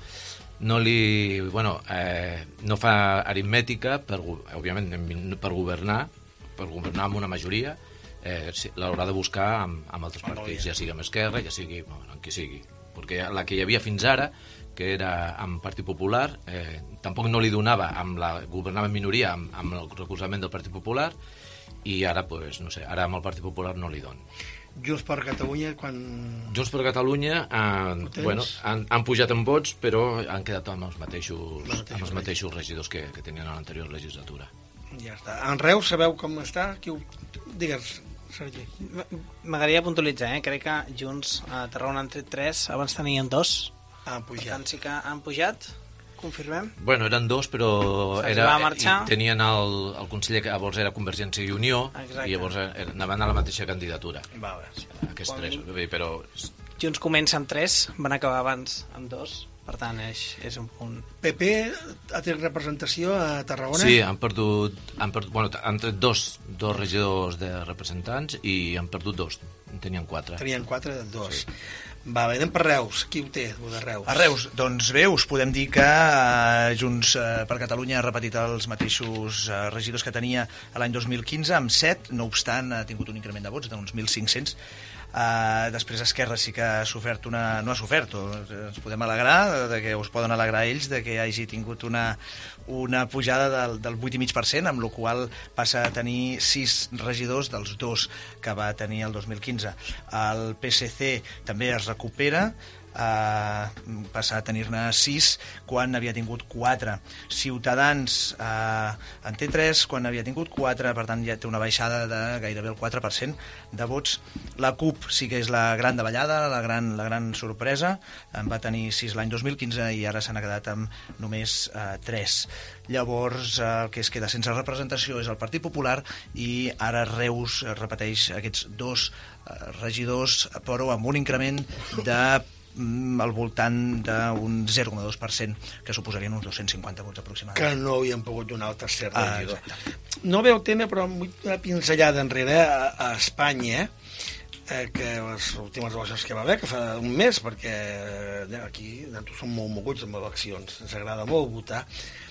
fa aritmètica, òbviament, per governar amb una majoria, l'haurà de buscar amb altres partits, ja sigui amb Esquerra, ja sigui amb qui sigui. Perquè la que hi havia fins ara, que era amb Partit Popular, tampoc no li donava, governava en minoria amb el recolzament del Partit Popular, i ara, no sé, ara amb el Partit Popular no li don. Junts per Catalunya, quan... Junts per Catalunya han pujat en vots, però han quedat amb els mateixos regidors que tenien a l'anterior legislatura. Ja està. En Reus, sabeu com està? Digues, Sergi. M'agradaria puntualitzar, crec que Junts a Tarragona han tret 3, abans tenien 2. Han pujat. Per tant, sí que han pujat. Confirmem? Bueno, eren 2, però tenien el conseller que llavors era Convergència i Unió. Exacte. I llavors anaven a la mateixa candidatura. Aquests 3, però... Junts comença amb 3, van acabar abans amb 2, per tant és un punt. PP ha tret representació a Tarragona? Sí, han tret dos regidors de representants i han perdut 2, tenien 4. Tenien 4 de 2. Sí. Anem per Reus. Qui ho té, de Reus? A Reus, doncs bé, us podem dir que Junts per Catalunya ha repetit els mateixos regidors que tenia l'any 2015, amb 7, no obstant ha tingut un increment de vots d'uns 1.500. Després Esquerra sí que ha sofert no ha sofert, ens podem alegrar de que us poden alegrar ells de que hagi tingut una pujada del 8,5%, amb la qual passa a tenir 6 regidors dels 2 que va tenir el 2015. El PSC també es recupera, passar a tenir-ne 6 quan havia tingut 4. Ciutadans en té 3 quan havia tingut 4, per tant ja té una baixada de gairebé el 4% de vots. La CUP sí que és la gran davallada, la gran sorpresa, en va tenir 6 l'any 2015 i ara s'han quedat amb només 3. Llavors el que es queda sense representació és el Partit Popular i ara Reus repeteix aquests 2 regidors, però amb un increment de al voltant d'un 0,2%, que suposarien uns 250 vots aproximadament. Que no havien pogut donar el tercer regidor. No veu tema, però una pinzellada enrere a Espanya, que les últimes eleccions que va haver, que fa un mes, perquè aquí nosaltres som molt moguts amb eleccions, ens agrada molt votar,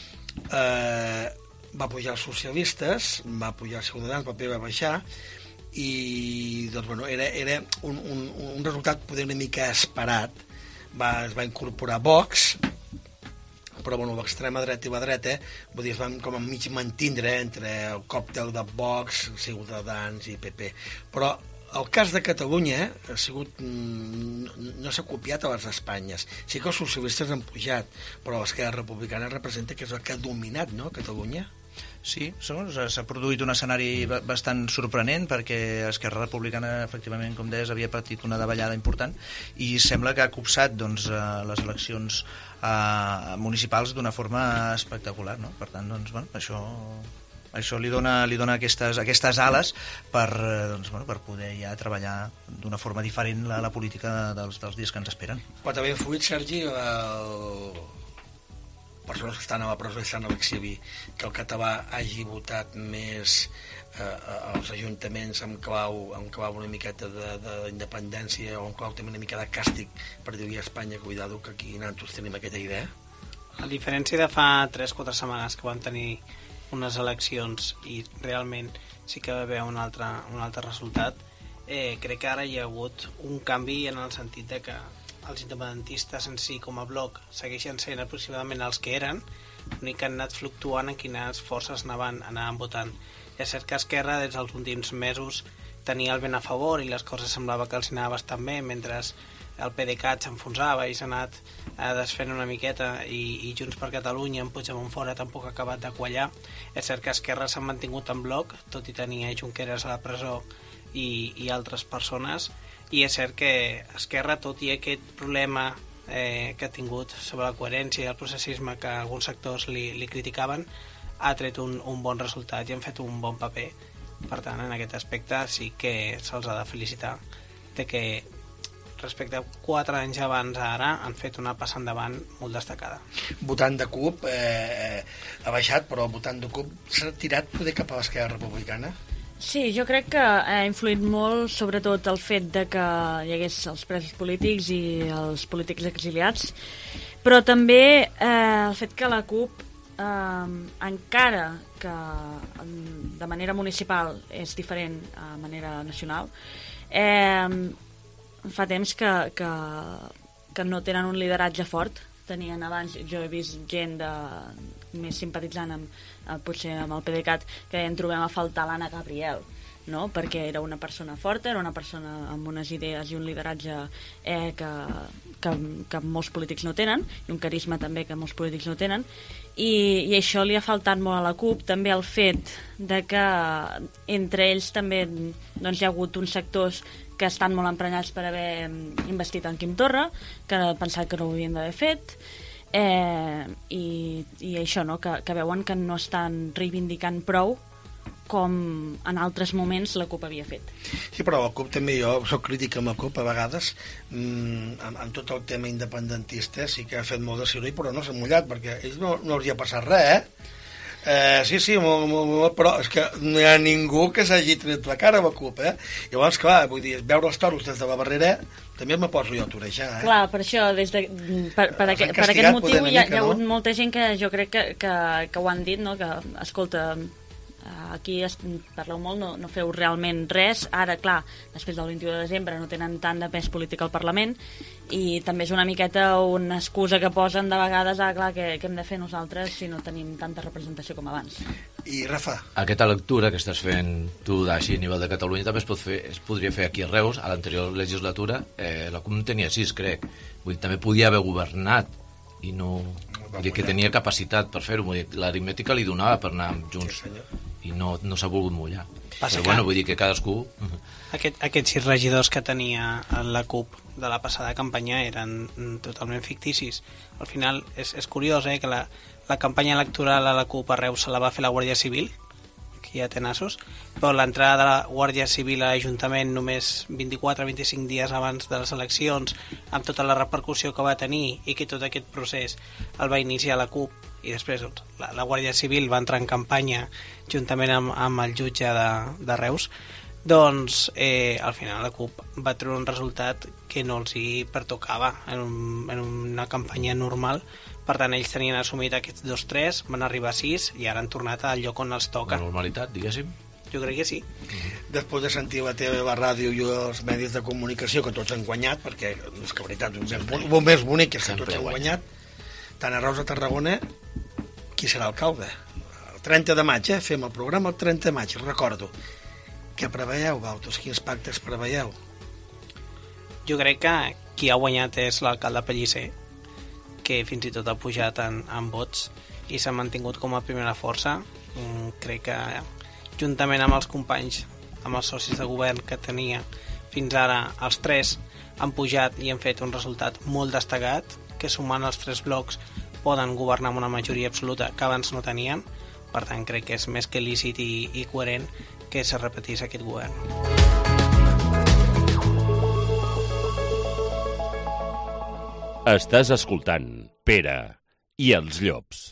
va pujar els socialistes, va pujar els Ciutadans, el PP va baixar, i doncs, bueno, era un resultat poder una mica esperat. Es va incorporar Vox, però bueno, l'extrema dreta i la dreta vull dir, es van com a mig mantindre entre el còctel de Vox, Ciutadans i PP. Però el cas de Catalunya ha sigut, no s'ha copiat a les Espanyes. Sí que els socialistes han pujat, però l'Esquerra Republicana representa que és el que ha dominat, no?, Catalunya. Sí, s'ha produït un escenari bastant sorprenent perquè Esquerra Republicana, efectivament, com deies, havia patit una davallada important i sembla que ha copsat les eleccions municipals d'una forma espectacular, no? Per tant, doncs, bueno, això li dona aquestes ales per poder ja treballar d'una forma diferent la política dels dies que ens esperen. Però també ha influït, Sergi, persones que estan a la presó i estan a l'exili, que el català hagi votat més als ajuntaments amb clau una miqueta d'independència o amb clau també una mica de càstig per dir-li a Espanya, cuidado, que aquí nosaltres tenim aquesta idea. A diferència de fa 3-4 setmanes que vam tenir unes eleccions i realment sí que va haver un altre resultat, crec que ara hi ha hagut un canvi en el sentit de que els independentistes en si com a bloc segueixen sent aproximadament els que eren, l'únic que han anat fluctuant en quines forces anaven votant. És cert que Esquerra des dels últims mesos tenia el vent a favor i les coses semblava que els anava bastant bé, mentre el PDeCAT s'enfonsava i s'ha anat desfent una miqueta i Junts per Catalunya en Puigdemont fora tampoc ha acabat de quallar. És cert que Esquerra s'ha mantingut en bloc, tot i tenir Junqueras a la presó i altres persones, i és cert que Esquerra, tot i aquest problema que ha tingut sobre la coherència i el processisme que alguns sectors li criticaven, ha tret un bon resultat i han fet un bon paper. Per tant, en aquest aspecte sí que se'ls ha de felicitar de que respecte a 4 anys abans a ara han fet una passa endavant molt destacada. Votant de CUP ha baixat, però votant de CUP s'ha tirat poder cap a l'Esquerra Republicana? Sí, jo crec que ha influït molt sobretot el fet de que hi hagués els presos polítics i els polítics exiliats, però també el fet que la CUP, encara que de manera municipal és diferent a manera nacional, fa temps que no tenen un lideratge fort. Tenien abans, jo he vist gent més simpatitzant potser amb el PDeCAT, que en trobem a faltar l'Anna Gabriel, no? Perquè era una persona forta, era una persona amb unes idees i un lideratge que molts polítics no tenen, i un carisma també que molts polítics no tenen, i això li ha faltat molt a la CUP. També el fet de que entre ells també doncs, hi ha hagut uns sectors que estan molt emprenyats per haver investit en Quim Torra, que han pensat que no ho havien d'haver fet, i això, no? que veuen que no estan reivindicant prou com en altres moments la CUP havia fet. Sí, però la CUP també, jo soc crític amb la CUP a vegades, en tot el tema independentista sí que ha fet molt de soroll, però no s'ha mullat, perquè a ells no els hi ha passat res, sí, molt, però és que no hi ha ningú que s'hagi tret la cara a la CUP, Llavors, clar, vull dir, veure els toros des de la barrera també me poso jo a torejar, Clar, per això, per aquest motiu hi ha hagut molta gent que jo crec que ho han dit, no? Que, escolta, Aquí parleu molt, no feu realment res. Ara, clar, després del 21 de desembre no tenen tant de pes polític al Parlament i també és una miqueta una excusa que posen de vegades clar, què hem de fer nosaltres si no tenim tanta representació com abans. I Rafa? Aquesta lectura que estàs fent tu d'així a nivell de Catalunya també es podria fer aquí a Reus. A l'anterior legislatura la CUP tenia 6, crec. Vull dir, també podia haver governat i no... Vull dir que tenia capacitat per fer-ho. L'aritmètica li donava per anar amb Junts i no s'ha volgut mullar. Però bueno, vull dir que cadascú... Aquests 6 regidors que tenia la CUP de la passada campanya eren totalment ficticis. Al final és curiós que la campanya electoral a la CUP a Reus se la va fer la Guàrdia Civil, que ja té nassos, però l'entrada de la Guàrdia Civil a l'Ajuntament només 24-25 dies abans de les eleccions, amb tota la repercussió que va tenir i que tot aquest procés el va iniciar la CUP i després la Guàrdia Civil va entrar en campanya juntament amb el jutge de Reus, doncs al final la CUP va treure un resultat que no els hi pertocava en una campanya normal. Per tant, ells tenien assumit aquests 2-3, van arribar a 6 i ara han tornat al lloc on els toca. La normalitat, diguéssim? Jo crec que sí. Després de sentir la TV, la ràdio i els medis de comunicació, que tots han guanyat, perquè és que veritat, el més bonic és que tots han guanyat, tant a Reus a Tarragona, qui serà alcalde? El 30 de maig, fem el programa el 30 de maig, recordo. Què preveieu, Valtos? Quins pactes preveieu? Jo crec que qui ha guanyat és l'alcalde Pellicer, que fins i tot ha pujat en vots i s'ha mantingut com a primera força. Crec que juntament amb els companys, amb els socis de govern que tenia fins ara, els 3 han pujat i han fet un resultat molt destacat, que sumant els 3 blocs poden governar amb una majoria absoluta que abans no tenien. Per tant, crec que és més que lícit i coherent que se repetís aquest govern. Estàs escoltant Pere i els llops.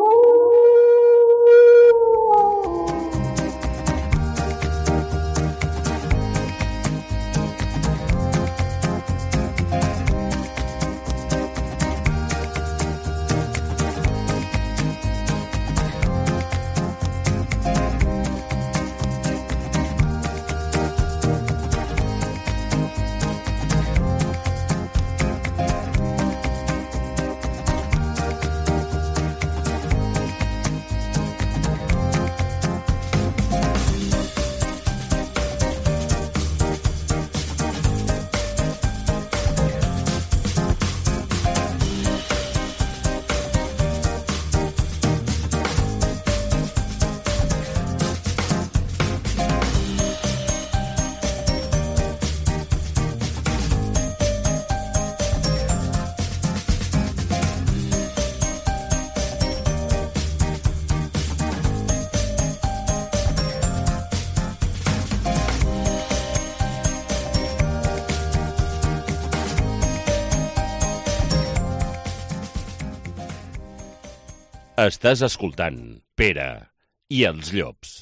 Estàs escoltant Pere i els llops.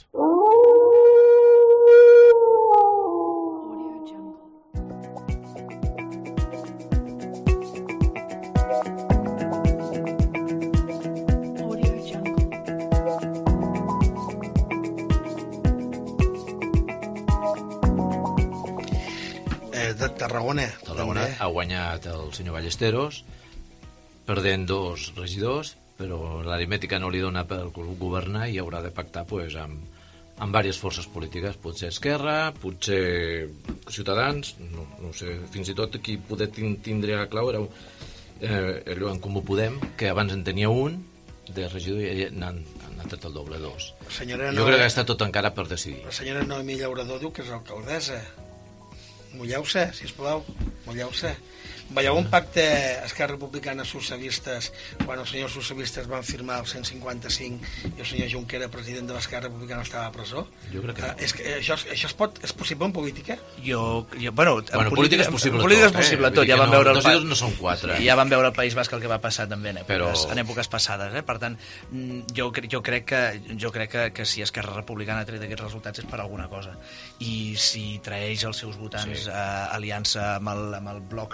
De Tarragona. Tarragona ha guanyat el senyor Ballesteros, perdent 2 regidors, però l'aritmètica no li dona per governar i haurà de pactar amb diverses forces polítiques, potser Esquerra, potser Ciutadans, no sé, fins i tot qui poder tindre a clau era allò en Comú Podem, que abans en tenia un de regidor i n'han tret el doble, 2. Jo crec que està tot encara per decidir. La senyora Noemí Llaurador diu que és alcaldessa. Mulleu-se, sisplau, mulleu-se. Veieu un pacte Esquerra Republicana socialistes quan els senyors socialistes van firmar el 155 i el senyor Junquera, president de l'Esquerra Republicana, estava a presó? Jo crec que no. És que això és possible en política? Bueno, en política és possible tot. És possible tot. Ja van veure dos i dos no són 4. Ja van veure al País Basc el que va passar també en èpoques passades. Per tant, jo crec que si Esquerra Republicana ha tret aquests resultats és per alguna cosa. I si traeix els seus votants aliança amb el bloc, no?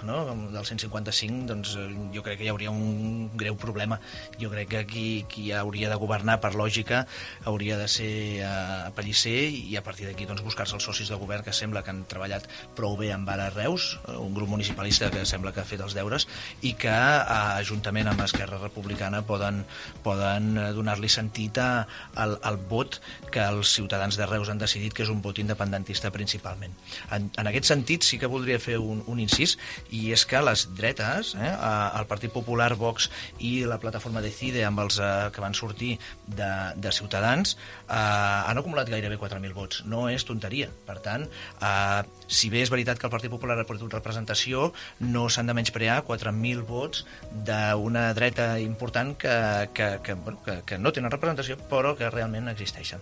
del 155, doncs jo crec que hi hauria un greu problema. Jo crec que qui hauria de governar per lògica hauria de ser Pellicer, i a partir d'aquí doncs, buscar-se els socis de govern que sembla que han treballat prou bé amb Ara Reus, un grup municipalista que sembla que ha fet els deures i que juntament amb Esquerra Republicana poden donar-li sentit al vot que els ciutadans de Reus han decidit que és un vot independentista principalment. En aquest sentit sí que voldria fer un incís, i és que les dretes, el Partit Popular, Vox i la plataforma Decide, amb els que van sortir de Ciutadans, han acumulat gairebé 4.000 vots. No és tonteria. Per tant, si bé és veritat que el Partit Popular ha perdut representació, no s'han de menysprear 4.000 vots d'una dreta important que no tenen representació, però que realment existeixen.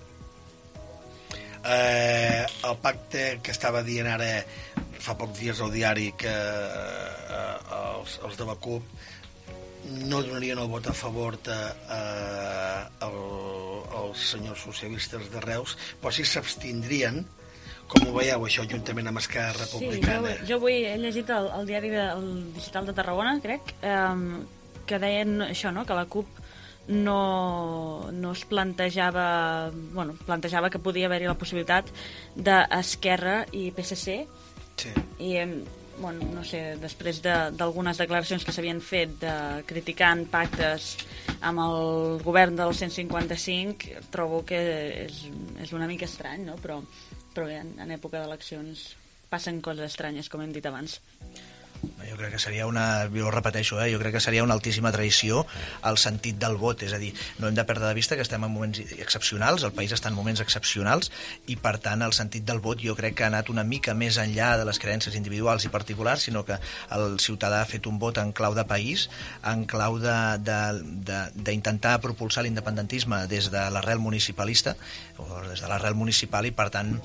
El pacte que estava dient ara fa pocs dies al diari que els de la CUP no donarien el vot a favor als senyors socialistes de Reus, però sí s'abstindrien. Com ho veieu, això, juntament amb Esquerra Republicana? Sí, jo avui he llegit el diari del Digital de Tarragona, crec, que deien això, no?, que la CUP no es plantejava que podia haver-hi la possibilitat d'Esquerra i PSC, sí. I no sé, després d'algunes declaracions que s'havien fet criticant pactes amb el govern del 155, trobo que és una mica estrany, no? Però bé, en època d'eleccions passen coses estranyes, com hem dit abans. Jo crec que seria jo ho repeteixo, jo crec que seria una altíssima traïció al sentit del vot, és a dir, no hem de perdre de vista que estem en moments excepcionals, el país està en moments excepcionals, i per tant el sentit del vot jo crec que ha anat una mica més enllà de les creences individuals i particulars, sinó que el ciutadà ha fet un vot en clau de país, en clau d'intentar propulsar l'independentisme des de l'arrel municipalista o des de l'arrel municipal, i per tant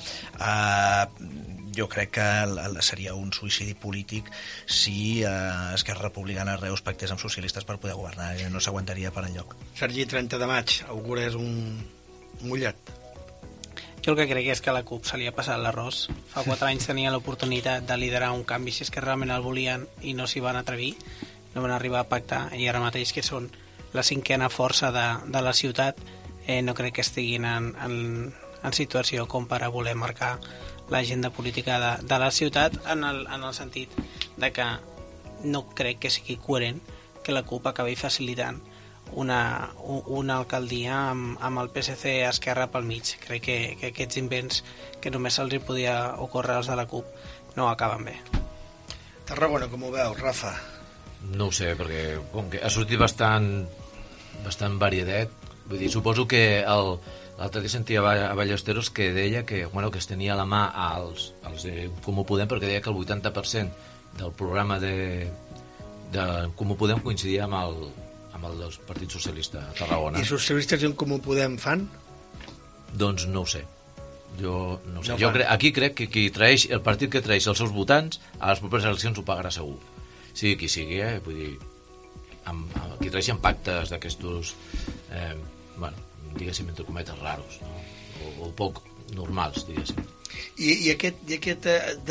jo crec que seria un suïcidi polític si Esquerra Republicana a Reus pactés amb socialistes per poder governar. No s'aguantaria per enlloc. Sergi, 30 de maig, augures un mullet. Jo el que crec és que a la CUP se li ha passat l'arròs. Fa 4 anys tenia l'oportunitat de liderar un canvi si és que realment el volien i no s'hi van atrevir, no van arribar a pactar, i ara mateix que són la 5a força de la ciutat, no crec que estiguin en situació com per a voler marcar l'agenda política de la ciutat, en el sentit de que no crec que sigui coherent que la CUP acabi facilitant una alcaldia amb el PSC Esquerra pel mig. Crec que aquests invents que només se'ls hi podia ocórrer als de la CUP no acaben bé. Tarragona, com ho veus, Rafa? No ho sé, perquè com que ha sortit bastant variedet. Vull dir, suposo que l'altre dia sentia a Ballesteros que deia que es tenia a la mà als de Comú Podem, perquè deia que el 80% del programa de Comú Podem coincidia amb el del Partit Socialista a Tarragona. I socialistes i en Comú Podem fan? Doncs no ho sé. Jo no ho sé. Aquí crec que el partit que traeix els seus votants a les properes eleccions ho pagarà segur. Sigui qui sigui, vull dir, qui traeixen pactes d'aquestos diguéssim, entre cometes, raros, no? o poc normals, diguéssim. I aquest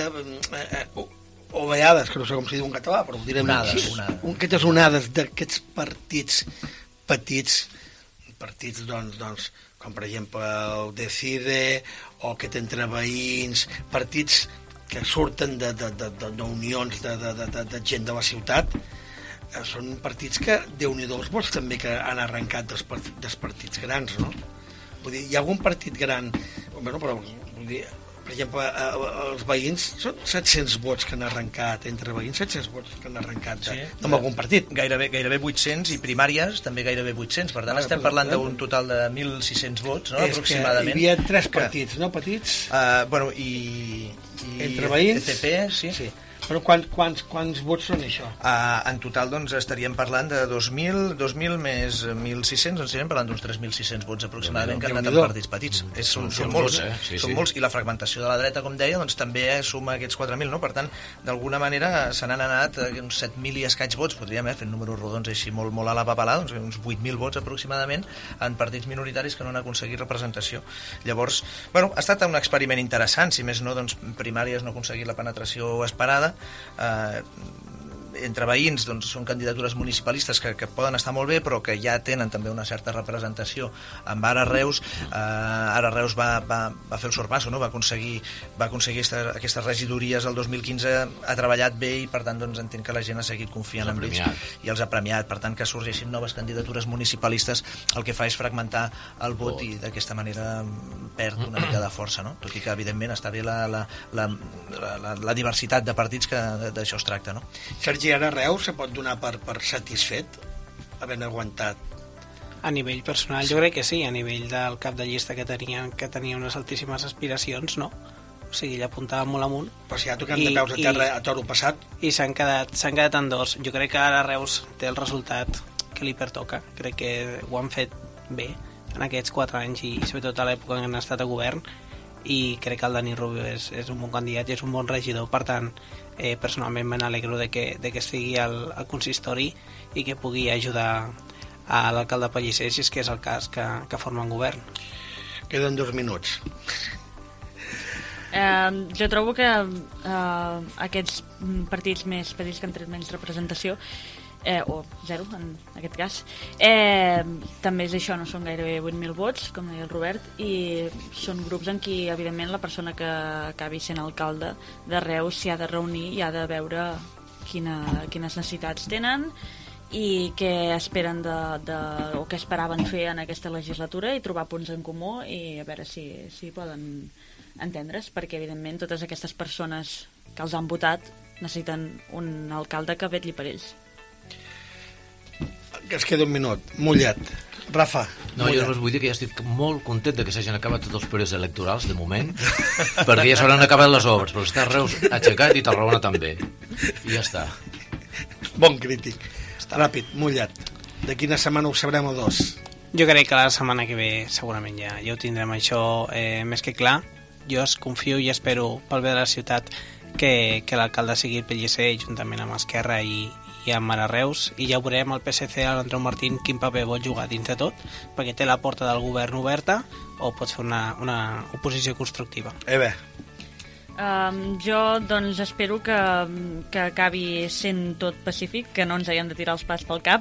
ovellades, que no sé com s'hi diu en català, però ho direm així, aquestes onades d'aquests partits petits, doncs, com per exemple el Decide, o aquest entre veïns, partits que surten d'unions de gent de la ciutat, són partits que, Déu-n'hi-do, els vots també que han arrencat dels partits grans, no? Vull dir, hi ha algun partit gran, però vull dir, per exemple, els veïns són 700 vots que han arrencat, entre veïns 700 vots que han arrencat amb algun partit. Gairebé 800, i primàries també gairebé 800, per tant estem parlant d'un total de 1.600 vots, no? Aproximadament. Hi havia 3 partits, no? Petits? I entre veïns? ECP, sí. Però quants vots són això? En total doncs estaríem parlant de 2.000 més 1.600, doncs estaríem parlant d'uns 3.600 vots aproximadament que han anat en partits petits. Són molts, són molts, i la fragmentació de la dreta, com deia, doncs també suma aquests 4.000, no? Per tant, d'alguna manera se n'han anat uns 7.000 i escaig vots, podríem fer números rodons així molt a la papalada, doncs uns 8.000 vots aproximadament en partits minoritaris que no han aconseguit representació. Llavors, ha estat un experiment interessant, si més no, doncs primàries no ha aconseguit la penetració esperada, entre veïns doncs, són candidatures municipalistes que poden estar molt bé, però que ja tenen també una certa representació amb Ara Reus. Ara Reus va fer el sorpasso, no? va aconseguir aquestes regidories el 2015, ha treballat bé i per tant doncs, entenc que la gent ha seguit confiant en ells i els ha premiat. Per tant, que sorgeixin noves candidatures municipalistes el que fa és fragmentar el vot i d'aquesta manera perd una mica de força, no? Tot i que evidentment està bé la diversitat de partits, que d'això es tracta, no? Sergi, Ara Reus se pot donar per satisfet havent aguantat? A nivell personal jo crec que sí, a nivell del cap de llista que tenia unes altíssimes aspiracions, no? O sigui, ell apuntava molt amunt. Però si ja toquem de peus a terra a toro passat. I s'han quedat en dos. Jo crec que Ara Reus té el resultat que li pertoca. Crec que ho han fet bé en aquests 4 anys i sobretot a l'època en què han estat a govern, i crec que el Dani Rubio és un bon candidat i és un bon regidor. Per tant, personalment me n'alegro de que estigui al consistori i que pugui ajudar a l'alcalde Pellicer, si és que és el cas que formen govern. Queden 2 minuts. Jo trobo que aquests partits més petits que han tret menys representació, o zero en aquest cas, també és això, no són gairebé 8.000 vots, com deia el Robert, i són grups en què evidentment la persona que acabi sent alcalde de Reus s'hi ha de reunir i ha de veure quines necessitats tenen i què esperen o què esperaven fer en aquesta legislatura, i trobar punts en comú i a veure si poden entendre's, perquè evidentment totes aquestes persones que els han votat necessiten un alcalde que vetlli per ells. Que es queda un minut. Mullat. Rafa. No, jo només vull dir que ja estic molt content de que s'hagin acabat tots els períodes electorals, de moment, perquè ja s'hauran acabat les obres, però està Reus aixecat i Tarragona també. I ja està. Bon crític. Ràpid, Mullat. De quina setmana ho sabrem o 2? Jo crec que la setmana que ve segurament ja ho tindrem això més que clar. Jo es confio i espero pel bé de la ciutat que l'alcalde sigui el Pellicer, juntament amb Esquerra i amb Ara Reus, i ja veurem el PSC, l'Andreu Martín, quin paper vol jugar dins de tot, perquè té la porta del govern oberta o pot fer una oposició constructiva. Bé. Jo doncs espero que acabi sent tot pacífic, que no ens haguem de tirar els plats pel cap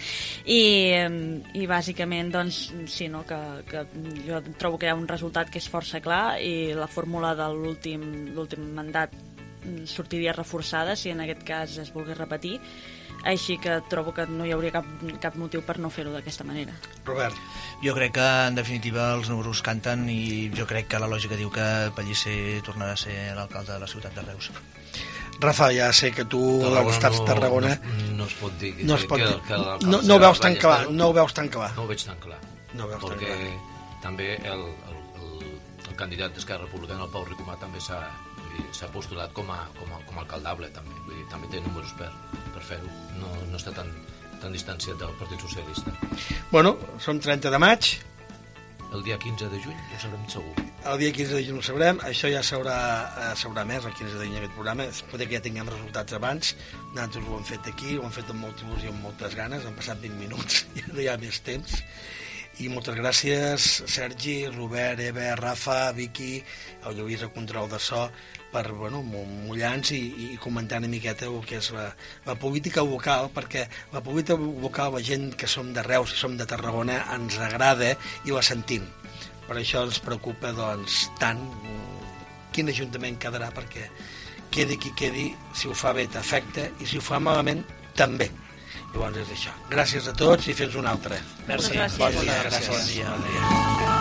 i bàsicament doncs sí, no, que jo trobo que hi ha un resultat que és força clar i la fórmula de l'últim mandat sortiria reforçada si en aquest cas es volgués repetir, així que trobo que no hi hauria cap motiu per no fer-ho d'aquesta manera. Robert. Jo crec que en definitiva els números canten i jo crec que la lògica diu que Pellicer tornarà a ser l'alcalde de la ciutat de Reus. Rafa, ja sé que tu estàs a Tarragona. No es pot dir no ho veus tan clar. No ho veig tan clar. Perquè també el candidat d'Esquerra Republicana, el Pau Ricomà, també s'ha postulat com a alcaldable també. Vull dir, també té números per fer-ho, no està tan distanciat del Partit Socialista. Bueno, som 30 de maig. El dia 15 de juny ho sabrem segur. El dia 15 de juny ho sabrem, això ja s'haurà més el 15 de juny aquest programa, poder que ja tinguem resultats abans. Nosaltres ho hem fet aquí, ho hem fet amb molta il·lusió, amb moltes ganes, han passat 20 minuts, ja no hi ha més temps. I moltes gràcies, Sergi, Robert, Eva, Rafa, Vicky, el Lluís, el control de so, per mullar-nos i comentar una miqueta el que és la política vocal, perquè la política vocal, la gent que som de Reus i som de Tarragona, ens agrada i la sentim. Per això ens preocupa tant quin ajuntament quedarà, perquè quedi qui quedi, si ho fa bé t'afecta i si ho fa malament també. Llavors és això. Gràcies a tots i fins una altra. Merci. Bon dia. Gràcies. Bon dia.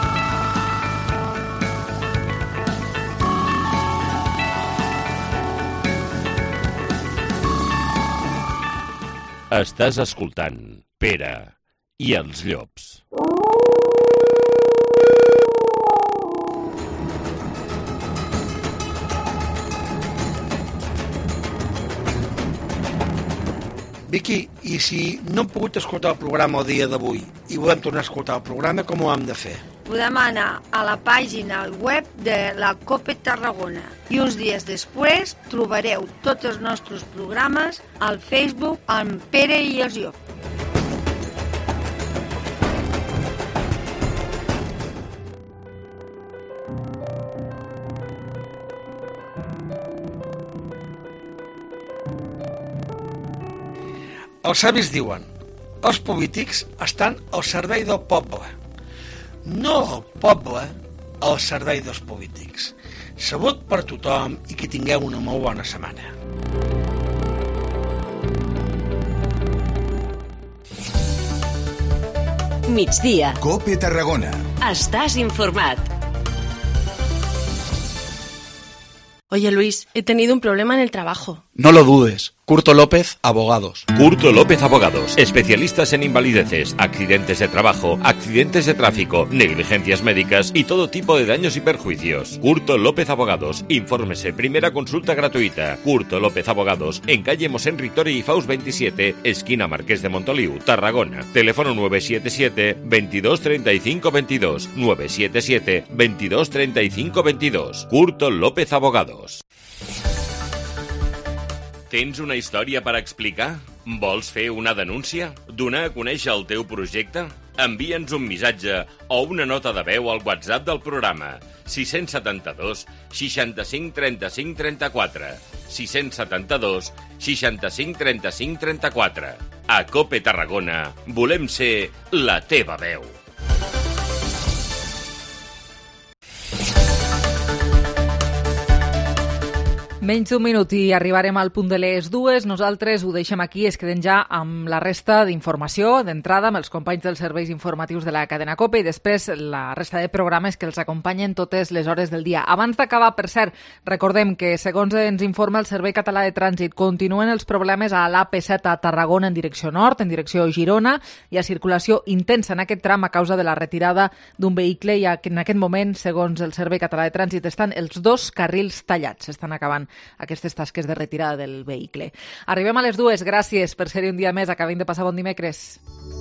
Estàs escoltant Pere i els llops. Vicky, i si no hem pogut escoltar el programa el dia d'avui i volem tornar a escoltar el programa, com ho hem de fer? Podem anar a la pàgina web de la COPE Tarragona i uns dies després trobareu tots els nostres programes al Facebook amb Pere i els Llops. Els savis diuen: els polítics estan al servei del poble, no el poble al servei dels polítics. Salut per tothom i que tingueu una molt bona setmana. Migdia. COPE Tarragona. Estàs informat. Oye, Luis, he tenido un problema en el trabajo. No lo dudes. Curto López, Abogados. Curto López Abogados. Especialistas en invalideces, accidentes de trabajo, accidentes de tráfico, negligencias médicas y todo tipo de daños y perjuicios. Curto López Abogados. Infórmese. Primera consulta gratuita. Curto López Abogados. En calle Mosén Ritori y Faus 27, esquina Marqués de Montoliu, Tarragona. Teléfono 977 22 35 22. 977 22 35 22. Curto López Abogados. Tens una història per explicar? Vols fer una denúncia? Donar a conèixer el teu projecte? Envia'ns un missatge o una nota de veu al WhatsApp del programa 672 65 35 34 672 65 35 34. A COPE Tarragona volem ser la teva veu. Menys d'un minut i arribarem al punt de les 2. Nosaltres ho deixem aquí, es quedem ja amb la resta d'informació, d'entrada amb els companys dels serveis informatius de la cadena COPE i després la resta de programes que els acompanyen totes les hores del dia. Abans d'acabar, per cert, recordem que, segons ens informa el Servei Català de Trànsit, continuen els problemes a l'AP7 a Tarragona en direcció nord, en direcció Girona. Hi ha circulació intensa en aquest tram a causa de la retirada d'un vehicle i en aquest moment, segons el Servei Català de Trànsit, estan els 2 carrils tallats. S'estan acabant aquestes tasques de retirada del vehicle. Arribem a les 2. Gràcies per ser-hi un dia més. Acabem de passar bon dimecres.